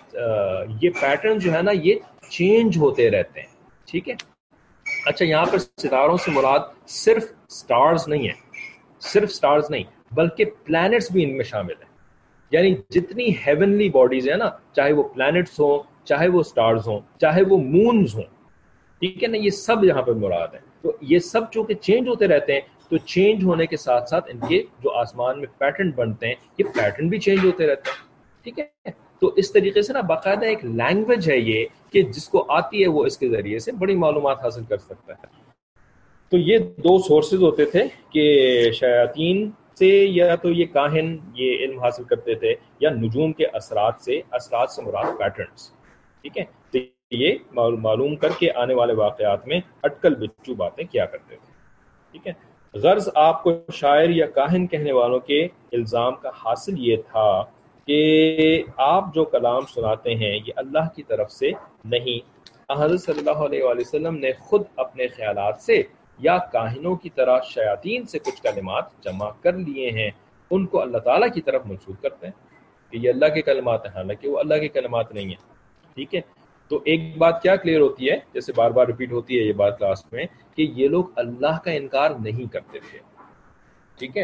یہ پیٹرن جو ہے نا یہ چینج ہوتے رہتے ہیں. ٹھیک ہے، اچھا یہاں پر ستاروں سے مراد صرف سٹارز نہیں ہیں، صرف سٹارز نہیں بلکہ پلانٹس بھی ان میں شامل ہیں. یعنی جتنی ہیونلی باڈیز ہیں نا، چاہے وہ پلانٹس ہوں، چاہے وہ سٹارز ہوں، چاہے وہ مونز ہوں، ٹھیک ہے نا، یہ سب یہاں پر مراد ہے. تو یہ سب چونکہ چینج ہوتے رہتے ہیں تو چینج ہونے کے ساتھ ساتھ ان کے جو آسمان میں پیٹرن بنتے ہیں یہ پیٹرن بھی چینج ہوتے رہتے ہیں. ٹھیک ہے، تو اس طریقے سے نا باقاعدہ ایک لینگویج ہے یہ کہ جس کو آتی ہے وہ اس کے ذریعے سے بڑی معلومات حاصل کر سکتا ہے. تو یہ دو سورسز ہوتے تھے کہ شیاطین سے یا تو یہ کاہن یہ علم حاصل کرتے تھے یا نجوم کے اثرات سے، اثرات سے مراد پیٹرنز. ٹھیک ہے، تو یہ معلوم کر کے آنے والے واقعات میں اٹکل بچو باتیں کیا کرتے تھے. ٹھیک ہے، غرض آپ کو شاعر یا کاہن کہنے والوں کے الزام کا حاصل یہ تھا کہ آپ جو کلام سناتے ہیں یہ اللہ کی طرف سے نہیں، حضرت صلی اللہ علیہ وآلہ وسلم نے خود اپنے خیالات سے یا کاہنوں کی طرح شیاطین سے کچھ کلمات جمع کر لیے ہیں، ان کو اللہ تعالیٰ کی طرف منسوب کرتے ہیں کہ یہ اللہ کے کلمات ہیں، حالانکہ وہ اللہ کے کلمات نہیں ہیں. ٹھیک ہے، تو ایک بات کیا کلیئر ہوتی ہے، جیسے بار بار ریپیٹ ہوتی ہے یہ بات کلاس میں، کہ یہ لوگ اللہ کا انکار نہیں کرتے تھے. ٹھیک ہے،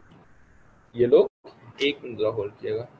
یہ لوگ ایک منٹ ذرا ہولڈ کیے گا.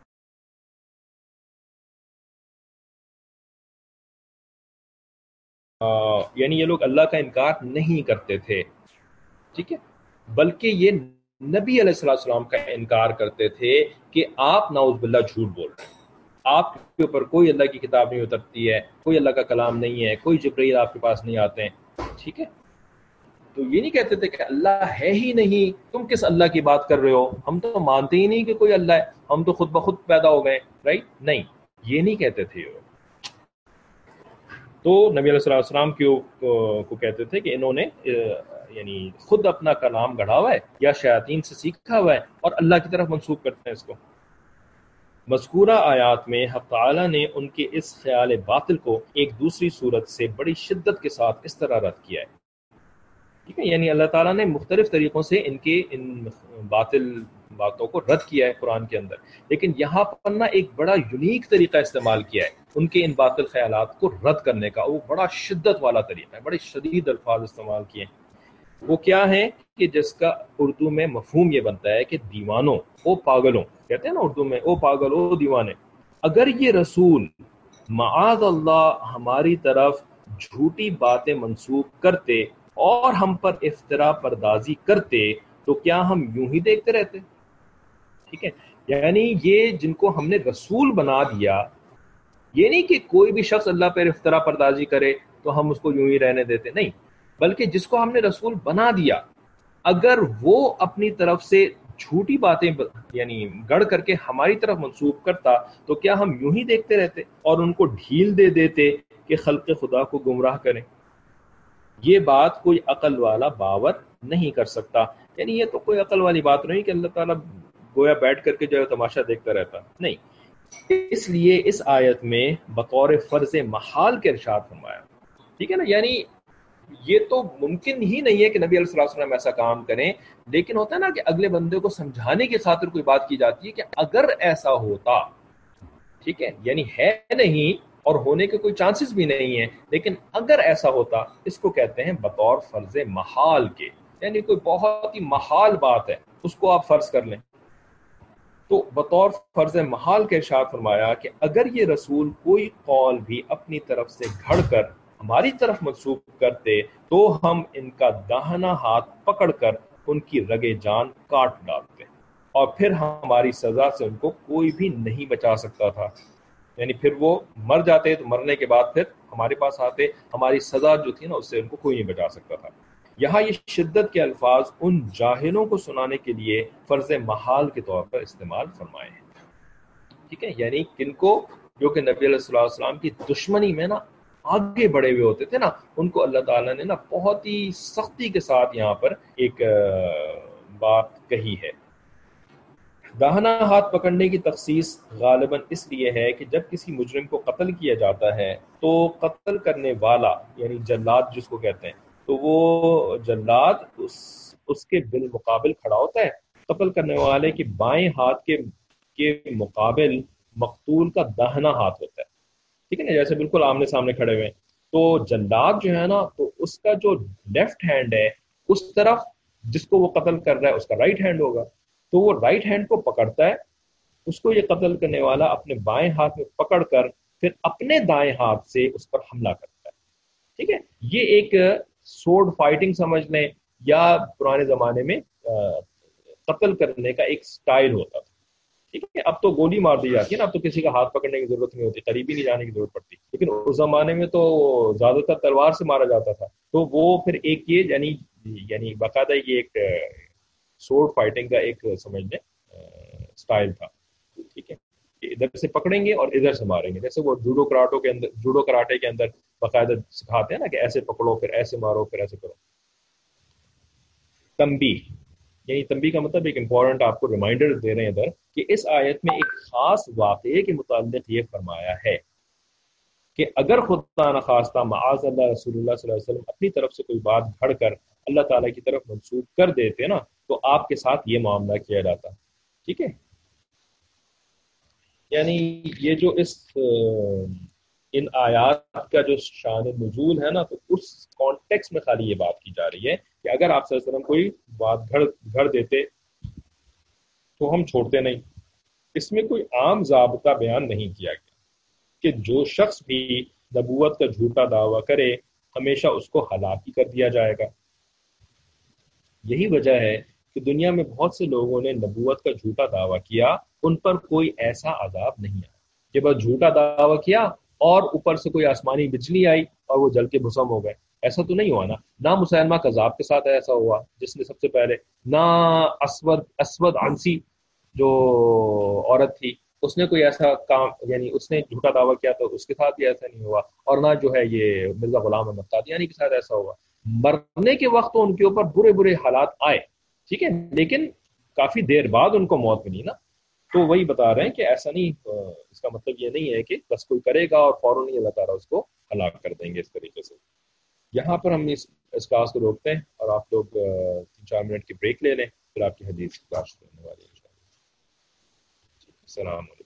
یعنی یہ لوگ اللہ کا انکار نہیں کرتے تھے. ٹھیک ہے، بلکہ یہ نبی علیہ الصلوۃ والسلام کا انکار کرتے تھے کہ آپ نعوذ باللہ جھوٹ بول رہے ہیں، آپ کے اوپر کوئی اللہ کی کتاب نہیں اترتی ہے، کوئی اللہ کا کلام نہیں ہے، کوئی جبرائیل آپ کے پاس نہیں آتے ہیں. ٹھیک ہے، تو یہ نہیں کہتے تھے کہ اللہ ہے ہی نہیں، تم کس اللہ کی بات کر رہے ہو، ہم تو مانتے ہی نہیں کہ کوئی اللہ ہے، ہم تو خود بخود پیدا ہو گئے. رائٹ، نہیں، یہ نہیں کہتے تھے. تو نبی علیہ الصلوۃ والسلام کو کہتے تھے کہ انہوں نے یعنی خود اپنا کلام گڑھا ہوا ہے یا شیاطین سے سیکھا ہوا ہے اور اللہ کی طرف منسوب کرتے ہیں اس کو. مذکورہ آیات میں حق تعالی نے ان کے اس خیال باطل کو ایک دوسری صورت سے بڑی شدت کے ساتھ اس طرح رد کیا ہے. ٹھیک ہے، یعنی اللہ تعالیٰ نے مختلف طریقوں سے ان کے ان باطل باتوں کو رد کیا ہے قرآن کے اندر، لیکن یہاں پر نا ایک بڑا یونیک طریقہ استعمال کیا ہے ان کے ان باطل خیالات کو رد کرنے کا. وہ بڑا شدت والا طریقہ ہے، بڑے شدید الفاظ استعمال کیے. وہ کیا ہے کہ جس کا اردو میں مفہوم یہ بنتا ہے کہ دیوانوں، او پاگلوں، کہتے ہیں نا اردو میں، او پاگل، او دیوانے، اگر یہ رسول معاذ اللہ ہماری طرف جھوٹی باتیں منسوب کرتے اور ہم پر افترا پردازی کرتے تو کیا ہم یوں ہی دیکھتے رہتے؟ ٹھیک ہے، یعنی یہ جن کو ہم نے رسول بنا دیا، یہ نہیں کہ کوئی بھی شخص اللہ پر افترا پردازی کرے تو ہم اس کو یوں ہی رہنے دیتے، نہیں، بلکہ جس کو ہم نے رسول بنا دیا اگر وہ اپنی طرف سے جھوٹی باتیں یعنی گڑ کر کے ہماری طرف منسوب کرتا تو کیا ہم یوں ہی دیکھتے رہتے اور ان کو ڈھیل دے دیتے کہ خلق خدا کو گمراہ کریں؟ یہ بات کوئی عقل والا باور نہیں کر سکتا. یعنی یہ تو کوئی عقل والی بات نہیں کہ اللہ تعالیٰ گویا بیٹھ کر کے جو ہے تماشا دیکھتا رہتا. نہیں، اس لیے اس آیت میں بطور فرض محال کے ارشاد فرمایا. ٹھیک ہے نا، یعنی یہ تو ممکن ہی نہیں ہے کہ نبی علیہ الصلوۃ والسلام ایسا کام کریں، لیکن ہوتا ہے نا کہ اگلے بندے کو سمجھانے کی خاطر کوئی بات کی جاتی ہے کہ اگر ایسا ہوتا. ٹھیک ہے، یعنی ہے نہیں اور ہونے کے کوئی چانسز بھی نہیں ہیں، لیکن اگر ایسا ہوتا اس کو کہتے ہیں بطور فرض محال کے. یعنی کوئی بہت ہی محال بات ہے اس کو آپ فرض کر لیں. تو بطور فرض محال کے ارشاد فرمایا کہ اگر یہ رسول کوئی قول بھی اپنی طرف سے گھڑ کر ہماری طرف منسوب کرتے تو ہم ان کا داہنا ہاتھ پکڑ کر ان کی رگے جان کاٹ ڈالتے اور پھر ہماری سزا سے ان کو کوئی بھی نہیں بچا سکتا تھا. یعنی پھر وہ مر جاتے تو مرنے کے بعد پھر ہمارے پاس آتے، ہماری سزا جو تھی نا اس سے ان کو کوئی نہیں بچا سکتا تھا. یہاں یہ شدت کے الفاظ ان جاہلوں کو سنانے کے لیے فرض محال کے طور پر استعمال فرمائے ہیں. ٹھیک ہے، یعنی کن کو؟ جو کہ نبی علیہ الصلوۃ والسلام کی دشمنی میں نا آگے بڑھے ہوئے ہوتے تھے نا، ان کو اللہ تعالیٰ نے نا بہت ہی سختی کے ساتھ یہاں پر ایک بات کہی ہے. داہنا ہاتھ پکڑنے کی تخصیص غالباً اس لیے ہے کہ جب کسی مجرم کو قتل کیا جاتا ہے تو قتل کرنے والا یعنی جلاد جس کو کہتے ہیں، تو وہ جلاد اس اس کے بالمقابل کھڑا ہوتا ہے. قتل کرنے والے کے بائیں ہاتھ کے کے مقابل مقتول کا داہنا ہاتھ ہوتا ہے. ٹھیک ہے نا، جیسے بالکل آمنے سامنے کھڑے ہوئے ہیں. تو جلاد جو ہے نا تو اس کا جو لیفٹ ہینڈ ہے اس طرف جس کو وہ قتل کر رہا ہے اس کا رائٹ ہینڈ ہوگا، تو وہ رائٹ ہینڈ کو پکڑتا ہے. اس کو یہ قتل کرنے والا اپنے بائیں ہاتھ میں پکڑ کر پھر اپنے دائیں ہاتھ سے اس پر حملہ کرتا ہے. ٹھیک ہے، یہ ایک سورڈ فائٹنگ سمجھ لیں یا پرانے زمانے میں قتل کرنے کا ایک سٹائل ہوتا تھا. ٹھیک ہے، اب تو گولی مار دی جاتی ہے نا، اب تو کسی کا ہاتھ پکڑنے کی ضرورت نہیں ہوتی، قریب ہی نہیں جانے کی ضرورت پڑتی. لیکن اس زمانے میں تو زیادہ تر تلوار سے مارا جاتا تھا. تو وہ پھر ایک یہ یعنی یعنی باقاعدہ یہ ایک سورڈ فائٹنگ کا ایک سمجھ لیں سٹائل تھا. ٹھیک ہے، ادھر سے پکڑیں گے اور ادھر سے ماریں گے، جیسے وہ جوڈو کراٹو کے اندر جوڈو کراٹے کے اندر باقاعدہ سکھاتے ہیں نا کہ ایسے پکڑو پھر ایسے مارو پھر ایسے کرو. تنبیہ، یعنی تنبیہ کا مطلب ایک امپورٹنٹ آپ کو ریمائنڈر دے رہے ہیں ادھر کہ اس آیت میں ایک خاص واقعے کے متعلق یہ فرمایا ہے کہ اگر خدا نخواستہ معاذ اللہ رسول اللہ صلی اللہ علیہ وسلم اپنی طرف سے کوئی بات گھڑ کر اللہ تعالیٰ کی طرف منسوب کر دیتے نا تو آپ کے ساتھ یہ معاملہ کیا جاتا. ٹھیک ہے، یعنی یہ جو اس ان آیات کا جو شان نزول ہے نا تو اس کانٹیکس میں خالی یہ بات کی جا رہی ہے کہ اگر آپ صلی اللہ علیہ وسلم کوئی بات گھڑ گھڑ دیتے تو ہم چھوڑتے نہیں. اس میں کوئی عام ضابطہ بیان نہیں کیا گیا کہ جو شخص بھی نبوت کا جھوٹا دعویٰ کرے ہمیشہ اس کو ہلاک ہی کر دیا جائے گا. یہی وجہ ہے کہ دنیا میں بہت سے لوگوں نے نبوت کا جھوٹا دعویٰ کیا، ان پر کوئی ایسا عذاب نہیں آیا کہ بس جھوٹا دعویٰ کیا اور اوپر سے کوئی آسمانی بجلی آئی اور وہ جل کے بھسم ہو گئے. ایسا تو نہیں ہوا نا. نہ مسلمہ کذاب کے ساتھ ایسا ہوا جس نے سب سے پہلے، نہ اسود اسود عنسی جو عورت تھی اس نے کوئی ایسا کام یعنی اس نے جھوٹا دعویٰ کیا تو اس کے ساتھ بھی ایسا نہیں ہوا، اور نہ جو ہے یہ مرزا غلام احمد قادیانی کے ساتھ ایسا ہوا. مرنے کے وقت تو ان کے اوپر برے برے حالات آئے، ٹھیک ہے، لیکن کافی دیر بعد ان کو موت ملی نا. تو وہی بتا رہے ہیں کہ ایسا نہیں، اس کا مطلب یہ نہیں ہے کہ بس کوئی کرے گا اور فوراً ہی اللہ تعالیٰ اس کو ہلاک کر دیں گے اس طریقے سے. یہاں پر ہم اس اس کلاس کو روکتے ہیں اور آپ لوگ تین چار منٹ کی بریک لے لیں، پھر آپ کی حدیث کی کلاس شروع ہونے والی ہے. السلام علیکم.